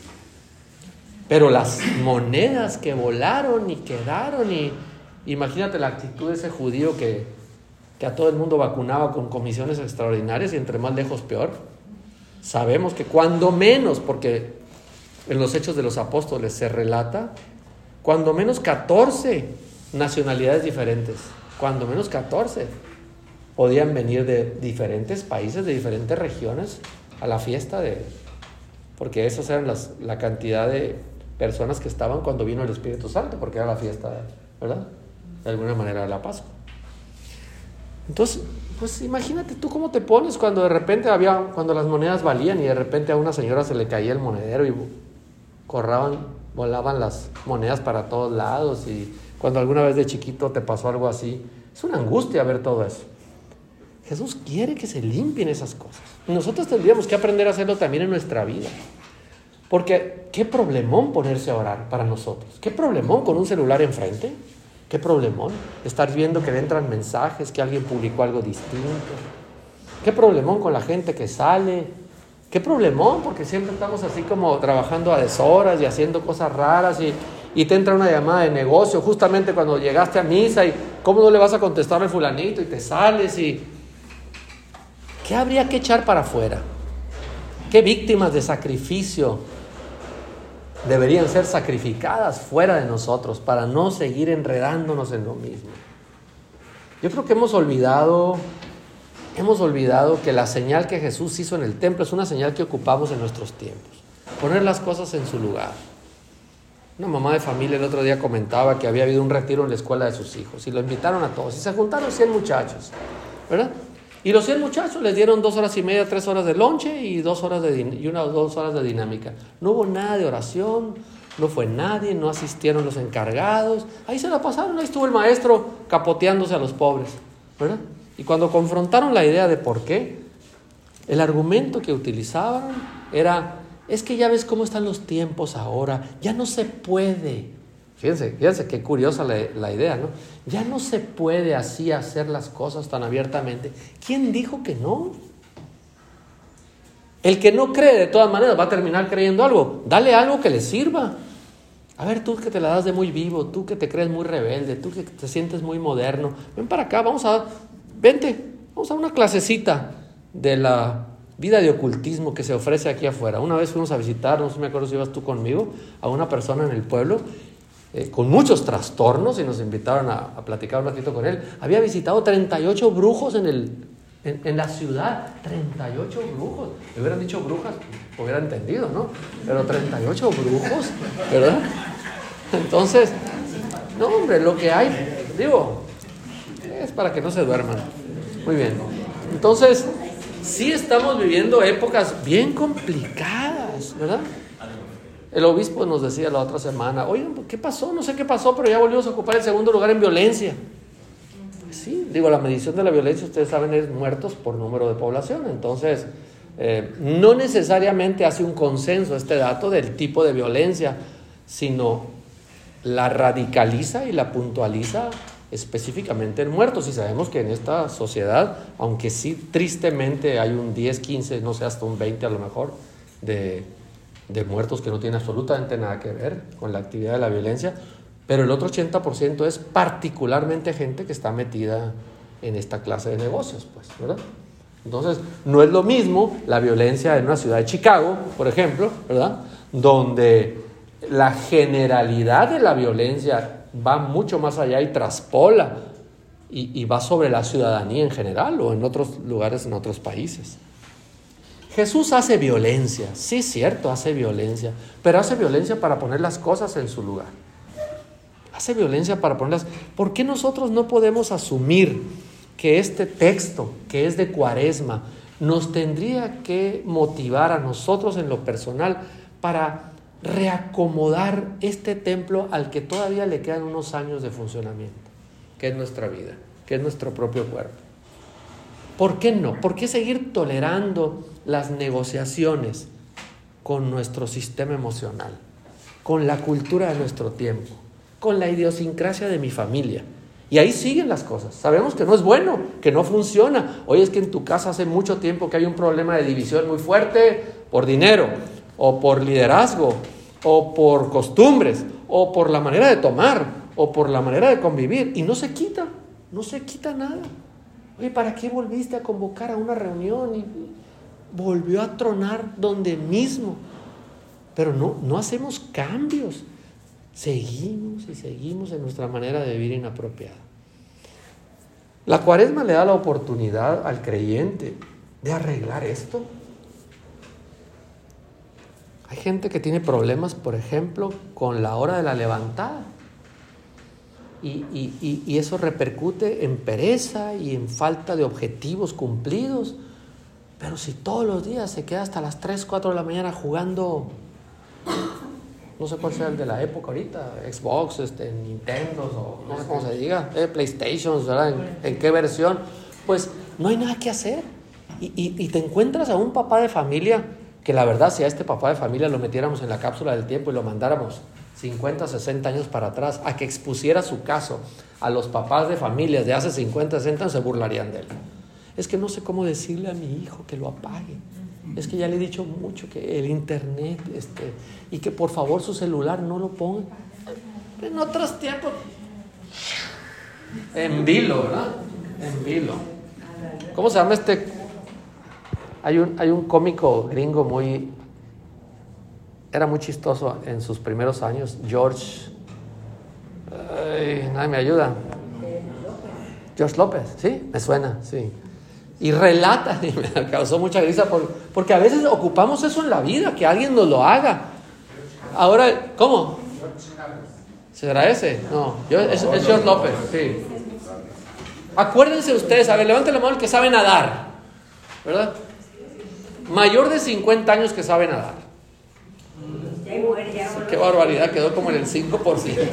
Pero las monedas que volaron y quedaron, y imagínate la actitud de ese judío que, que a todo el mundo vacunaba con comisiones extraordinarias, y entre más lejos peor. Sabemos que cuando menos, porque en los Hechos de los Apóstoles se relata, cuando menos catorce nacionalidades diferentes, cuando menos catorce, podían venir de diferentes países, de diferentes regiones, a la fiesta de... Porque esas eran las, la cantidad de personas que estaban cuando vino el Espíritu Santo, porque era la fiesta, ¿verdad? De alguna manera de la Pascua. Entonces, pues imagínate tú cómo te pones cuando de repente había, cuando las monedas valían y de repente a una señora se le caía el monedero y corraban, volaban las monedas para todos lados, y cuando alguna vez de chiquito te pasó algo así, es una angustia ver todo eso. Jesús quiere que se limpien esas cosas. Y nosotros tendríamos que aprender a hacerlo también en nuestra vida. Porque qué problemón ponerse a orar para nosotros. Qué problemón con un celular enfrente. Qué problemón estar viendo que entran mensajes, que alguien publicó algo distinto. Qué problemón con la gente que sale. Qué problemón, porque siempre estamos así como trabajando a deshoras y haciendo cosas raras, y, y te entra una llamada de negocio justamente cuando llegaste a misa, y cómo no le vas a contestar al fulanito, y te sales. Y ¿qué habría que echar para afuera? ¿Qué víctimas de sacrificio deberían ser sacrificadas fuera de nosotros para no seguir enredándonos en lo mismo? Yo creo que hemos olvidado, hemos olvidado que la señal que Jesús hizo en el templo es una señal que ocupamos en nuestros tiempos. Poner las cosas en su lugar. Una mamá de familia el otro día comentaba que había habido un retiro en la escuela de sus hijos y lo invitaron a todos y se juntaron cien muchachos, ¿verdad? Y los cien muchachos les dieron dos horas y media, tres horas de lonche y dos horas de din- y una o dos horas de dinámica. No hubo nada de oración, no fue nadie, no asistieron los encargados. Ahí se la pasaron, ahí estuvo el maestro capoteándose a los pobres, ¿verdad? Y cuando confrontaron la idea de por qué, el argumento que utilizaban era, es que ya ves cómo están los tiempos ahora, ya no se puede. Fíjense, fíjense qué curiosa la, la idea, ¿no? Ya no se puede así hacer las cosas tan abiertamente. ¿Quién dijo que no? El que no cree de todas maneras va a terminar creyendo algo. Dale algo que le sirva. A ver, tú que te la das de muy vivo, tú que te crees muy rebelde, tú que te sientes muy moderno, ven para acá, vamos a, vente, vamos a una clasecita de la vida de ocultismo que se ofrece aquí afuera. Una vez fuimos a visitar, no sé si me acuerdo si ibas tú conmigo, a una persona en el pueblo, Eh, con muchos trastornos, y nos invitaron a, a platicar un ratito con él. Había visitado treinta y ocho brujos en, el, en, en la ciudad. treinta y ocho brujos. Me hubieran dicho brujas, hubiera entendido, ¿no? Pero treinta y ocho brujos, ¿verdad? Entonces, no, hombre, lo que hay, digo, es para que no se duerman. Muy bien. Entonces, sí estamos viviendo épocas bien complicadas, ¿verdad? El obispo nos decía la otra semana, oigan, ¿qué pasó? No sé qué pasó, pero ya volvimos a ocupar el segundo lugar en violencia. Sí, digo, la medición de la violencia, ustedes saben, es muertos por número de población. Entonces, eh, no necesariamente hace un consenso este dato del tipo de violencia, sino la radicaliza y la puntualiza específicamente en muertos. Y sabemos que en esta sociedad, aunque sí tristemente hay un diez, quince, no sé, hasta un veinte a lo mejor, de... de muertos que no tienen absolutamente nada que ver con la actividad de la violencia, pero el otro ochenta por ciento es particularmente gente que está metida en esta clase de negocios, pues, ¿verdad? Entonces, no es lo mismo la violencia en una ciudad de Chicago, por ejemplo, ¿verdad? Donde la generalidad de la violencia va mucho más allá y traspola y, y va sobre la ciudadanía en general, o en otros lugares, en otros países. Jesús hace violencia, sí es cierto, hace violencia, pero hace violencia para poner las cosas en su lugar. Hace violencia para ponerlas... ¿Por qué nosotros no podemos asumir que este texto, que es de Cuaresma, nos tendría que motivar a nosotros en lo personal para reacomodar este templo al que todavía le quedan unos años de funcionamiento, que es nuestra vida, que es nuestro propio cuerpo? ¿Por qué no? ¿Por qué seguir tolerando las negociaciones con nuestro sistema emocional, con la cultura de nuestro tiempo, con la idiosincrasia de mi familia Y ahí siguen las cosas. Sabemos que no es bueno, que no funciona. Oye, es que en tu casa hace mucho tiempo que hay un problema de división muy fuerte por dinero, o por liderazgo, o por costumbres, o por la manera de tomar, o por la manera de convivir. Y no se quita, no se quita nada. Oye, ¿para qué volviste a convocar a una reunión? Y volvió a tronar donde mismo. Pero no, no hacemos cambios. Seguimos y seguimos en nuestra manera de vivir inapropiada. La Cuaresma le da la oportunidad al creyente de arreglar esto. Hay gente que tiene problemas, por ejemplo, con la hora de la levantada. Y, y, y, y eso repercute en pereza y en falta de objetivos cumplidos. Pero si todos los días se queda hasta las tres, cuatro de la mañana jugando, no sé cuál sea el de la época ahorita, Xbox, este, Nintendo, o no sé cómo se diga, eh, PlayStation, ¿verdad? ¿En, en qué versión? Pues no hay nada que hacer. Y, y, y te encuentras a un papá de familia que la verdad, si a este papá de familia lo metiéramos en la cápsula del tiempo y lo mandáramos cincuenta, sesenta años para atrás a que expusiera su caso a los papás de familias de hace cincuenta, sesenta años, se burlarían de él. Es que no sé cómo decirle a mi hijo que lo apague. Es que ya le he dicho mucho que el internet, este, y que por favor su celular no lo ponga. En otros tiempos, en vilo, ¿verdad? En vilo. ¿Cómo se llama este? Hay un, hay un cómico gringo muy, era muy chistoso en sus primeros años, George, ay, nadie me ayuda. George López, ¿sí? Me suena, sí. Y relata, y me causó mucha risa, por, porque a veces ocupamos eso en la vida, que alguien nos lo haga. Ahora, ¿cómo? ¿Será ese? No, yo, es, es George López, sí. Acuérdense ustedes, a ver, levanten la mano el que sabe nadar, ¿verdad? Mayor de cincuenta años que sabe nadar. Qué barbaridad, quedó como en el cinco por ciento.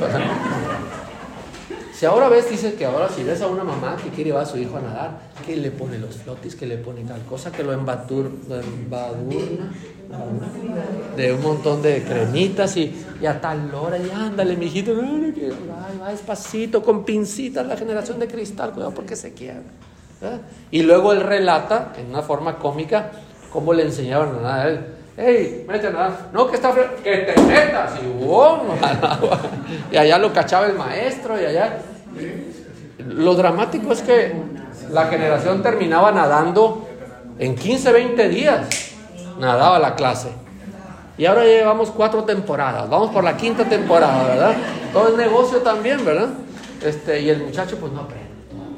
Si ahora ves, dice que ahora si ves a una mamá que quiere llevar a su hijo a nadar, que le pone los flotis, que le pone tal cosa, que lo embadurna, lo embadurna de un montón de cremitas y, y a tal hora, y ándale, mijito, ay, va despacito, con pincitas, la generación de cristal, cuidado porque se quiebra. ¿Eh? Y luego él relata, en una forma cómica, cómo le enseñaban a nadar a él. ¡Ey, métete a nadar! No, que está frío, que te metas. Y ¡bum! Al agua. Y allá lo cachaba el maestro. Y allá. Lo dramático es que la generación terminaba nadando en quince, veinte días. Nadaba la clase. Y ahora ya llevamos cuatro temporadas. Vamos por la quinta temporada, ¿verdad? Todo es negocio también, ¿verdad? Este, y el muchacho, pues no aprende.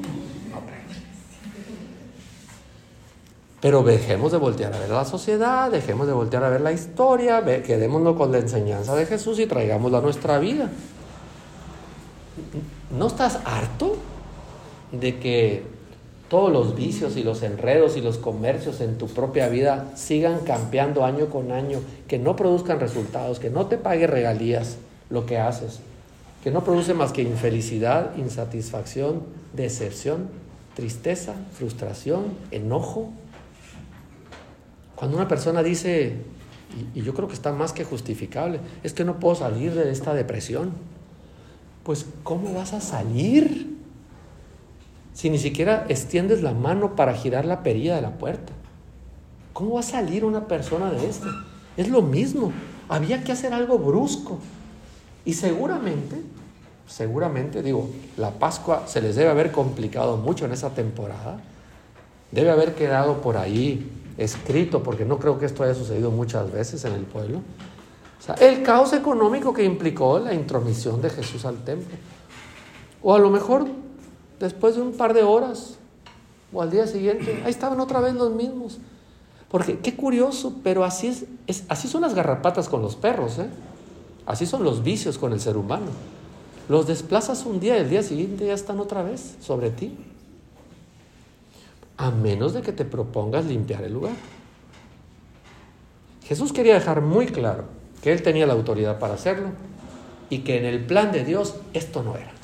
Pero dejemos de voltear a ver la sociedad, dejemos de voltear a ver la historia, ve, quedémonos con la enseñanza de Jesús y traigámosla a nuestra vida. ¿No estás harto de que todos los vicios y los enredos y los comercios en tu propia vida sigan campeando año con año, que no produzcan resultados, que no te pague regalías lo que haces, que no produce más que infelicidad, insatisfacción, decepción, tristeza, frustración, enojo? Cuando una persona dice, y, y yo creo que está más que justificable, es que no puedo salir de esta depresión. Pues, ¿cómo vas a salir si ni siquiera extiendes la mano para girar la perilla de la puerta? ¿Cómo va a salir una persona de esto? Es lo mismo, había que hacer algo brusco. Y seguramente, seguramente, digo, la Pascua se les debe haber complicado mucho en esa temporada. Debe haber quedado por ahí escrito, porque no creo que esto haya sucedido muchas veces en el pueblo. O sea, el caos económico que implicó la intromisión de Jesús al templo. O a lo mejor después de un par de horas o al día siguiente, ahí estaban otra vez los mismos. Porque qué curioso, pero así es, es así son las garrapatas con los perros, ¿eh? Así son los vicios con el ser humano. Los desplazas un día y el día siguiente ya están otra vez sobre ti. A menos de que te propongas limpiar el lugar. Jesús quería dejar muy claro que Él tenía la autoridad para hacerlo y que en el plan de Dios esto no era.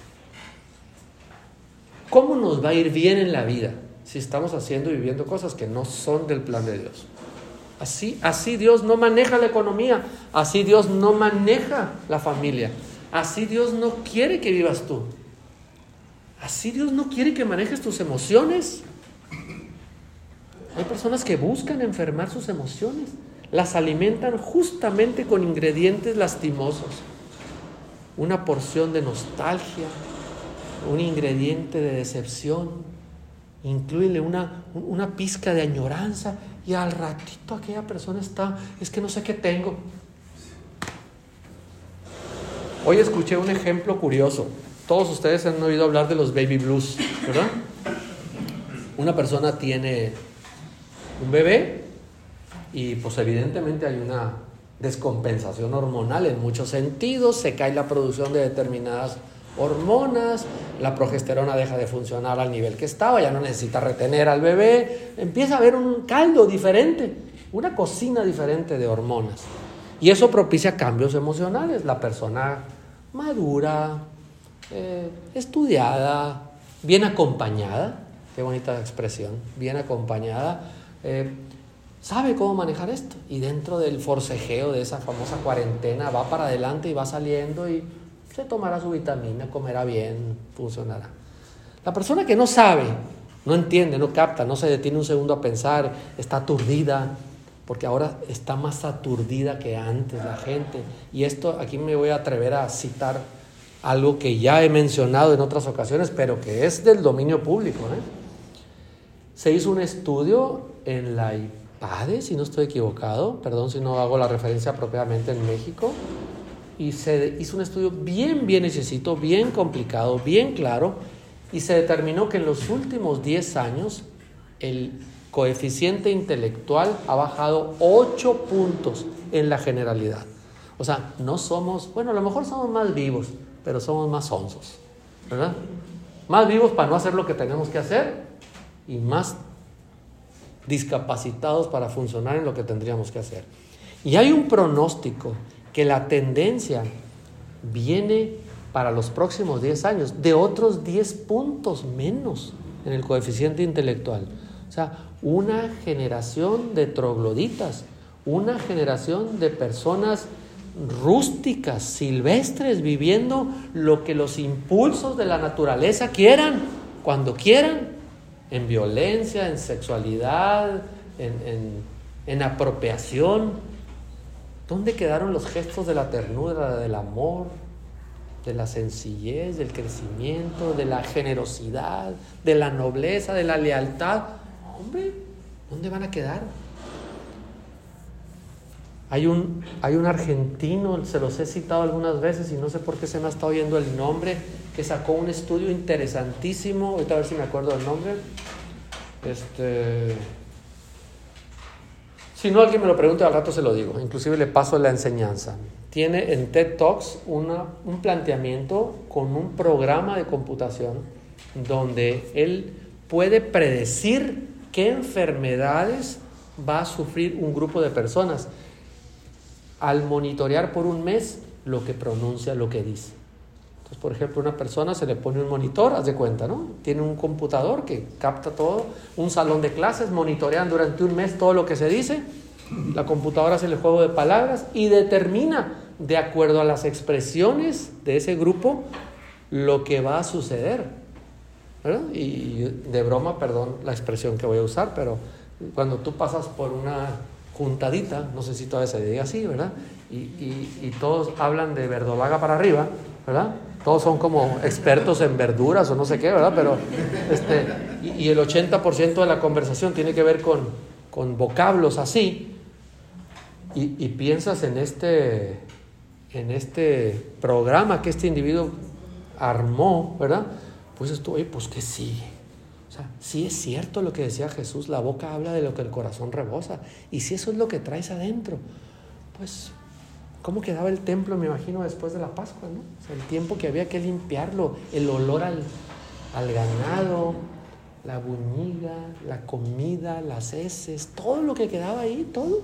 ¿Cómo nos va a ir bien en la vida si estamos haciendo y viviendo cosas que no son del plan de Dios? Así, así Dios no maneja la economía, así Dios no maneja la familia, así Dios no quiere que vivas tú. Así Dios no quiere que manejes tus emociones. Hay personas que buscan enfermar sus emociones, las alimentan justamente con ingredientes lastimosos. Una porción de nostalgia, un ingrediente de decepción, inclúyele una, una pizca de añoranza y al ratito aquella persona está, es que no sé qué tengo. Hoy escuché un ejemplo curioso. Todos ustedes han oído hablar de los baby blues, ¿verdad? Una persona tiene un bebé y pues evidentemente hay una descompensación hormonal en muchos sentidos, se cae la producción de determinadas hormonas, la progesterona deja de funcionar al nivel que estaba, ya no necesita retener al bebé, empieza a haber un caldo diferente, una cocina diferente de hormonas, y eso propicia cambios emocionales. La persona madura, eh, estudiada, bien acompañada, qué bonita expresión, bien acompañada, eh, sabe cómo manejar esto, y dentro del forcejeo de esa famosa cuarentena va para adelante y va saliendo y se tomará su vitamina, comerá bien, funcionará. La persona que no sabe, no entiende, no capta, no se detiene un segundo a pensar, está aturdida, porque ahora está más aturdida que antes la gente. Y esto, aquí me voy a atrever a citar algo que ya he mencionado en otras ocasiones, pero que es del dominio público, ¿eh? Se hizo un estudio en la IPADE, si no estoy equivocado, perdón si no hago la referencia apropiadamente, en México, y se hizo un estudio bien, bien hechecito, bien complicado, bien claro, y se determinó que en los últimos diez años el coeficiente intelectual ha bajado ocho puntos en la generalidad. O sea, no somos, bueno, a lo mejor somos más vivos, pero somos más sonsos, ¿verdad? Más vivos para no hacer lo que tenemos que hacer y más discapacitados para funcionar en lo que tendríamos que hacer. Y hay un pronóstico que la tendencia viene para los próximos diez años de otros diez puntos menos en el coeficiente intelectual. O sea, una generación de trogloditas, una generación de personas rústicas, silvestres, viviendo lo que los impulsos de la naturaleza quieran, cuando quieran, en violencia, en sexualidad, en, en, en apropiación. ¿Dónde quedaron los gestos de la ternura, del amor, de la sencillez, del crecimiento, de la generosidad, de la nobleza, de la lealtad? Hombre, ¿dónde van a quedar? Hay un, hay un argentino, se los he citado algunas veces y no sé por qué se me ha estado oyendo el nombre, que sacó un estudio interesantísimo, ahorita a ver si me acuerdo del nombre. Este... Si no, alguien me lo pregunta, al rato se lo digo. Inclusive le paso la enseñanza. Tiene en TED Talks una, un planteamiento con un programa de computación donde él puede predecir qué enfermedades va a sufrir un grupo de personas al monitorear por un mes lo que pronuncia, lo que dice. Entonces, por ejemplo, a una persona se le pone un monitor, haz de cuenta, ¿no? Tiene un computador que capta todo, un salón de clases, monitorean durante un mes todo lo que se dice, la computadora hace el juego de palabras y determina, de acuerdo a las expresiones de ese grupo, lo que va a suceder, ¿verdad? Y de broma, perdón la expresión que voy a usar, pero cuando tú pasas por una juntadita, no sé si todavía se diga así, ¿verdad? Y, y, y todos hablan de verdolaga para arriba, ¿verdad? Todos son como expertos en verduras o no sé qué, ¿verdad? Pero este, y, y el ochenta por ciento de la conversación tiene que ver con, con vocablos así. Y, y piensas en este, en este programa que este individuo armó, ¿verdad? Pues esto, oye, pues que sí. O sea, sí es cierto lo que decía Jesús, la boca habla de lo que el corazón rebosa. Y si eso es lo que traes adentro, pues... ¿Cómo quedaba el templo, me imagino, después de la Pascua, ¿no? O sea, el tiempo que había que limpiarlo, el olor al, al ganado, la buñiga, la comida, las heces, todo lo que quedaba ahí, todo.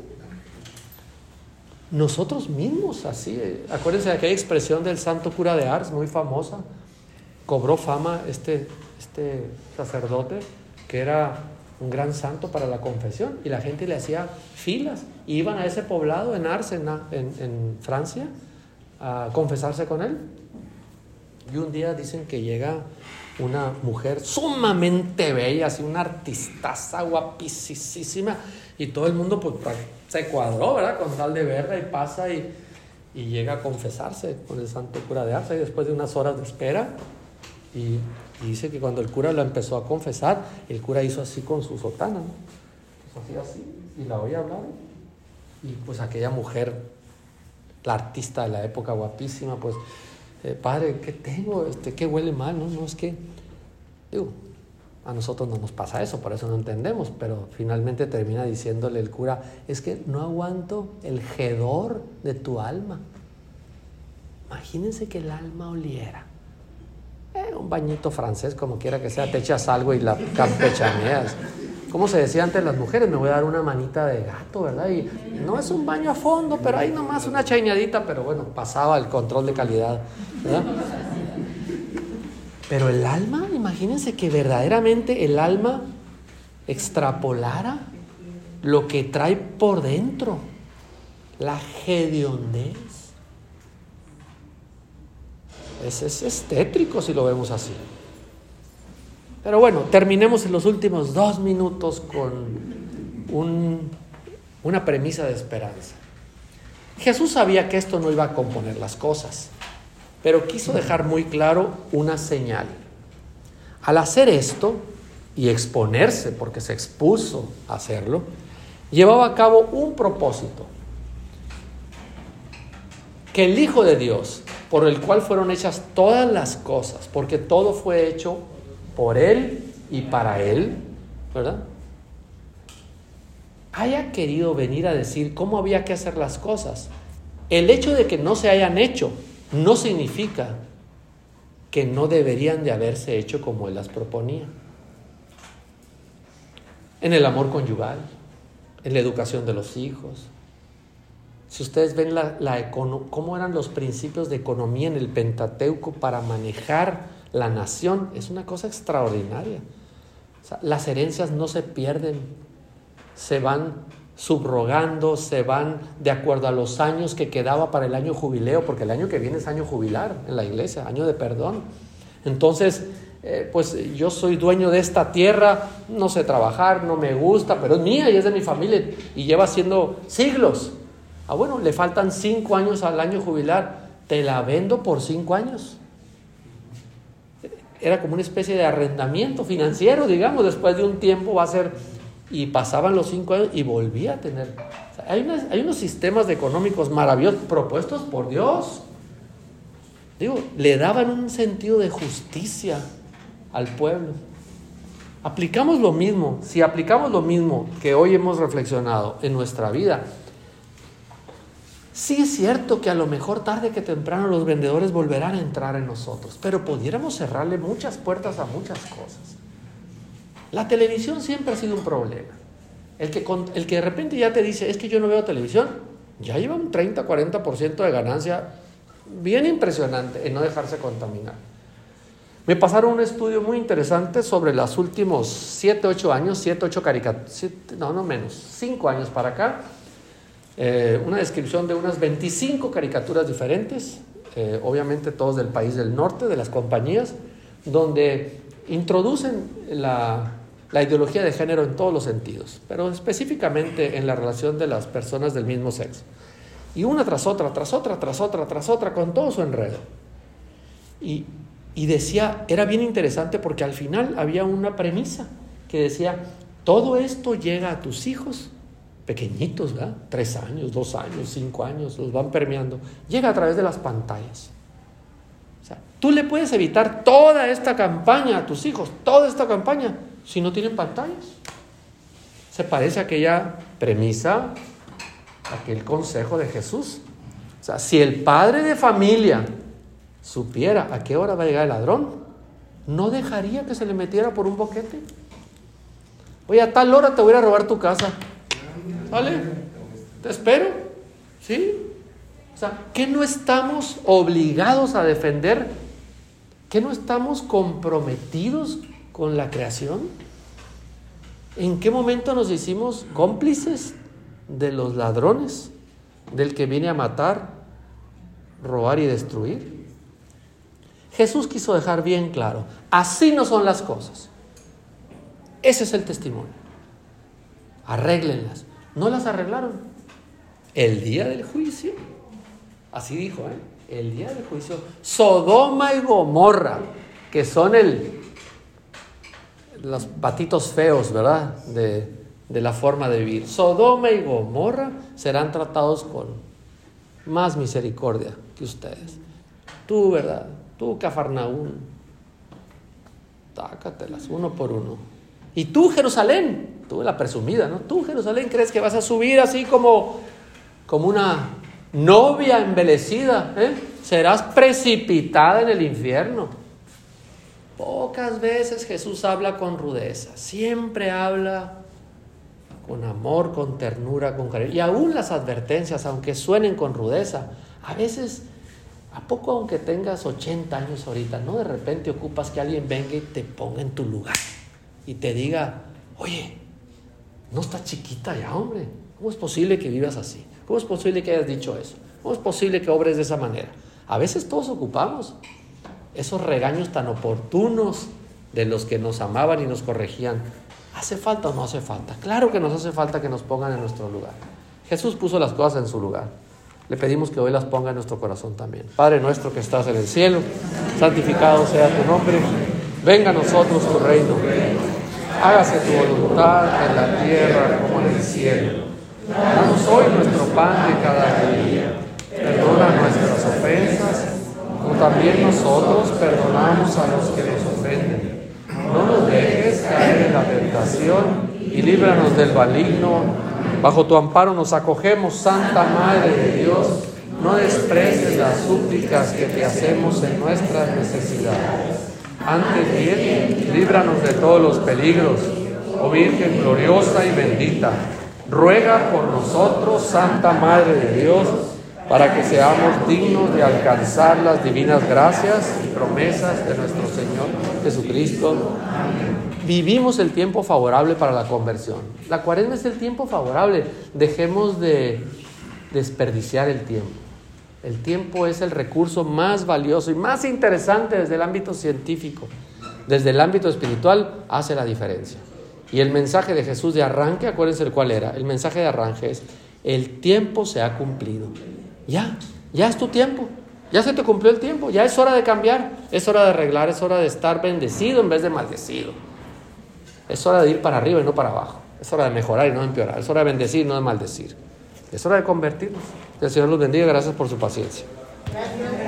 Nosotros mismos, así. Eh, acuérdense de aquella expresión del santo cura de Ars, muy famosa. Cobró fama este, este sacerdote, que era un gran santo para la confesión, y la gente le hacía filas, y iban a ese poblado en Ars, en, en, en Francia, a confesarse con él. Y un día dicen que llega una mujer sumamente bella, así una artistaza guapísima, y todo el mundo pues se cuadró, ¿verdad? Con tal de verla, y pasa y, y llega a confesarse con el santo cura de Ars, y después de unas horas de espera, y, y dice que cuando el cura la empezó a confesar, el cura hizo así con su sotana, ¿no? Pues hacía así, y la oía hablar, y pues aquella mujer, la artista de la época guapísima, pues, eh, padre, ¿qué tengo? Este, ¿qué huele mal? No, no, es que, digo, a nosotros no nos pasa eso, por eso no entendemos, pero finalmente termina diciéndole el cura, es que no aguanto el hedor de tu alma. Imagínense que el alma oliera. Eh, un bañito francés, como quiera que sea, te echas algo y la campechaneas. ¿Cómo se decía antes las mujeres? Me voy a dar una manita de gato, ¿verdad? Y no es un baño a fondo, pero ahí nomás una chaineadita, pero bueno, pasaba el control de calidad, ¿verdad? Pero el alma, imagínense que verdaderamente el alma extrapolara lo que trae por dentro, la hediondez. Es, es, es tétrico si lo vemos así. Pero bueno, terminemos en los últimos dos minutos con un, una premisa de esperanza. Jesús sabía que esto no iba a componer las cosas, pero quiso dejar muy claro una señal. Al hacer esto y exponerse, porque se expuso a hacerlo, llevaba a cabo un propósito. Que el Hijo de Dios, por el cual fueron hechas todas las cosas, porque todo fue hecho por Él y para Él, ¿verdad?, haya querido venir a decir cómo había que hacer las cosas. El hecho de que no se hayan hecho no significa que no deberían de haberse hecho como Él las proponía. En el amor conyugal, en la educación de los hijos. Si ustedes ven la, la econo- cómo eran los principios de economía en el Pentateuco para manejar la nación, es una cosa extraordinaria. O sea, las herencias no se pierden, se van subrogando, se van de acuerdo a los años que quedaba para el año jubileo, porque el año que viene es año jubilar en la iglesia, año de perdón. Entonces, eh, pues yo soy dueño de esta tierra, no sé trabajar, no me gusta, pero es mía y es de mi familia y lleva siendo siglos. Ah, bueno, le faltan cinco años al año jubilar, te la vendo por cinco años. Era como una especie de arrendamiento financiero, digamos, después de un tiempo va a ser, y pasaban los cinco años y volvía a tener. O sea, hay, unas, hay unos sistemas económicos maravillosos propuestos por Dios. Digo, le daban un sentido de justicia al pueblo. Aplicamos lo mismo, si aplicamos lo mismo que hoy hemos reflexionado en nuestra vida, sí es cierto que a lo mejor tarde que temprano los vendedores volverán a entrar en nosotros, pero pudiéramos cerrarle muchas puertas a muchas cosas. La televisión siempre ha sido un problema. El que, el que de repente ya te dice, es que yo no veo televisión, ya lleva un treinta a cuarenta por ciento de ganancia bien impresionante en no dejarse contaminar. Me pasaron un estudio muy interesante sobre los últimos siete, ocho años, siete, ocho caricaturas, no, no menos, cinco años para acá. Eh, una descripción de unas veinticinco caricaturas diferentes, eh, obviamente todos del país del norte, de las compañías, donde introducen la, la ideología de género en todos los sentidos, pero específicamente en la relación de las personas del mismo sexo. Y una tras otra, tras otra, tras otra, tras otra, con todo su enredo. Y, y decía, era bien interesante porque al final había una premisa que decía, todo esto llega a tus hijos pequeñitos, ¿verdad? Tres años, dos años, cinco años, los van permeando. Llega a través de las pantallas. O sea, tú le puedes evitar toda esta campaña a tus hijos, toda esta campaña, si no tienen pantallas. Se parece a aquella premisa, aquel consejo de Jesús. O sea, si el padre de familia supiera a qué hora va a llegar el ladrón, no dejaría que se le metiera por un boquete. Oye, a tal hora te voy a ir a robar tu casa. ¿Vale? Te espero. ¿Sí? O sea, ¿qué no estamos obligados a defender? ¿Qué no estamos comprometidos con la creación? ¿En qué momento nos hicimos cómplices de los ladrones, del que viene a matar, robar y destruir? Jesús quiso dejar bien claro, así no son las cosas. Ese es el testimonio. Arréglenlas. No las arreglaron. El día del juicio, así dijo, ¿eh? El día del juicio, Sodoma y Gomorra, que son el, los patitos feos, ¿verdad? De, de la forma de vivir. Sodoma y Gomorra serán tratados con más misericordia que ustedes. Tú, ¿verdad? Tú, Cafarnaún, tácatelas uno por uno. Y tú, Jerusalén, tú la presumida, ¿no? Tú, Jerusalén, crees que vas a subir así como, como una novia embelecida, ¿eh? Serás precipitada en el infierno. Pocas veces Jesús habla con rudeza, siempre habla con amor, con ternura, con cariño. Y aún las advertencias, aunque suenen con rudeza, a veces, ¿a poco aunque tengas ochenta años ahorita, no de repente ocupas que alguien venga y te ponga en tu lugar y te diga, oye, no estás chiquita ya, hombre? ¿Cómo es posible que vivas así? ¿Cómo es posible que hayas dicho eso? ¿Cómo es posible que obres de esa manera? A veces todos ocupamos esos regaños tan oportunos de los que nos amaban y nos corregían. ¿Hace falta o no hace falta? Claro que nos hace falta que nos pongan en nuestro lugar. Jesús puso las cosas en su lugar. Le pedimos que hoy las ponga en nuestro corazón también. Padre nuestro que estás en el cielo, santificado sea tu nombre. Venga a nosotros tu reino. Hágase tu voluntad en la tierra como en el cielo. Danos hoy nuestro pan de cada día. Perdona nuestras ofensas, como también nosotros perdonamos a los que nos ofenden. No nos dejes caer en la tentación y líbranos del maligno. Bajo tu amparo nos acogemos, Santa Madre de Dios. No desprecies las súplicas que te hacemos en nuestras necesidades. Antes bien, líbranos de todos los peligros. Oh Virgen gloriosa y bendita, ruega por nosotros, Santa Madre de Dios, para que seamos dignos de alcanzar las divinas gracias y promesas de nuestro Señor Jesucristo. Vivimos el tiempo favorable para la conversión. La Cuaresma es el tiempo favorable. Dejemos de desperdiciar el tiempo. El tiempo es el recurso más valioso y más interesante desde el ámbito científico. Desde el ámbito espiritual hace la diferencia. Y el mensaje de Jesús de arranque, acuérdense el cuál era. El mensaje de arranque es: el tiempo se ha cumplido. Ya, ya es tu tiempo. Ya se te cumplió el tiempo. Ya es hora de cambiar. Es hora de arreglar. Es hora de estar bendecido en vez de maldecido. Es hora de ir para arriba y no para abajo. Es hora de mejorar y no de empeorar. Es hora de bendecir y no de maldecir. Es hora de convertirnos. Que el Señor los bendiga. Gracias por su paciencia. Gracias.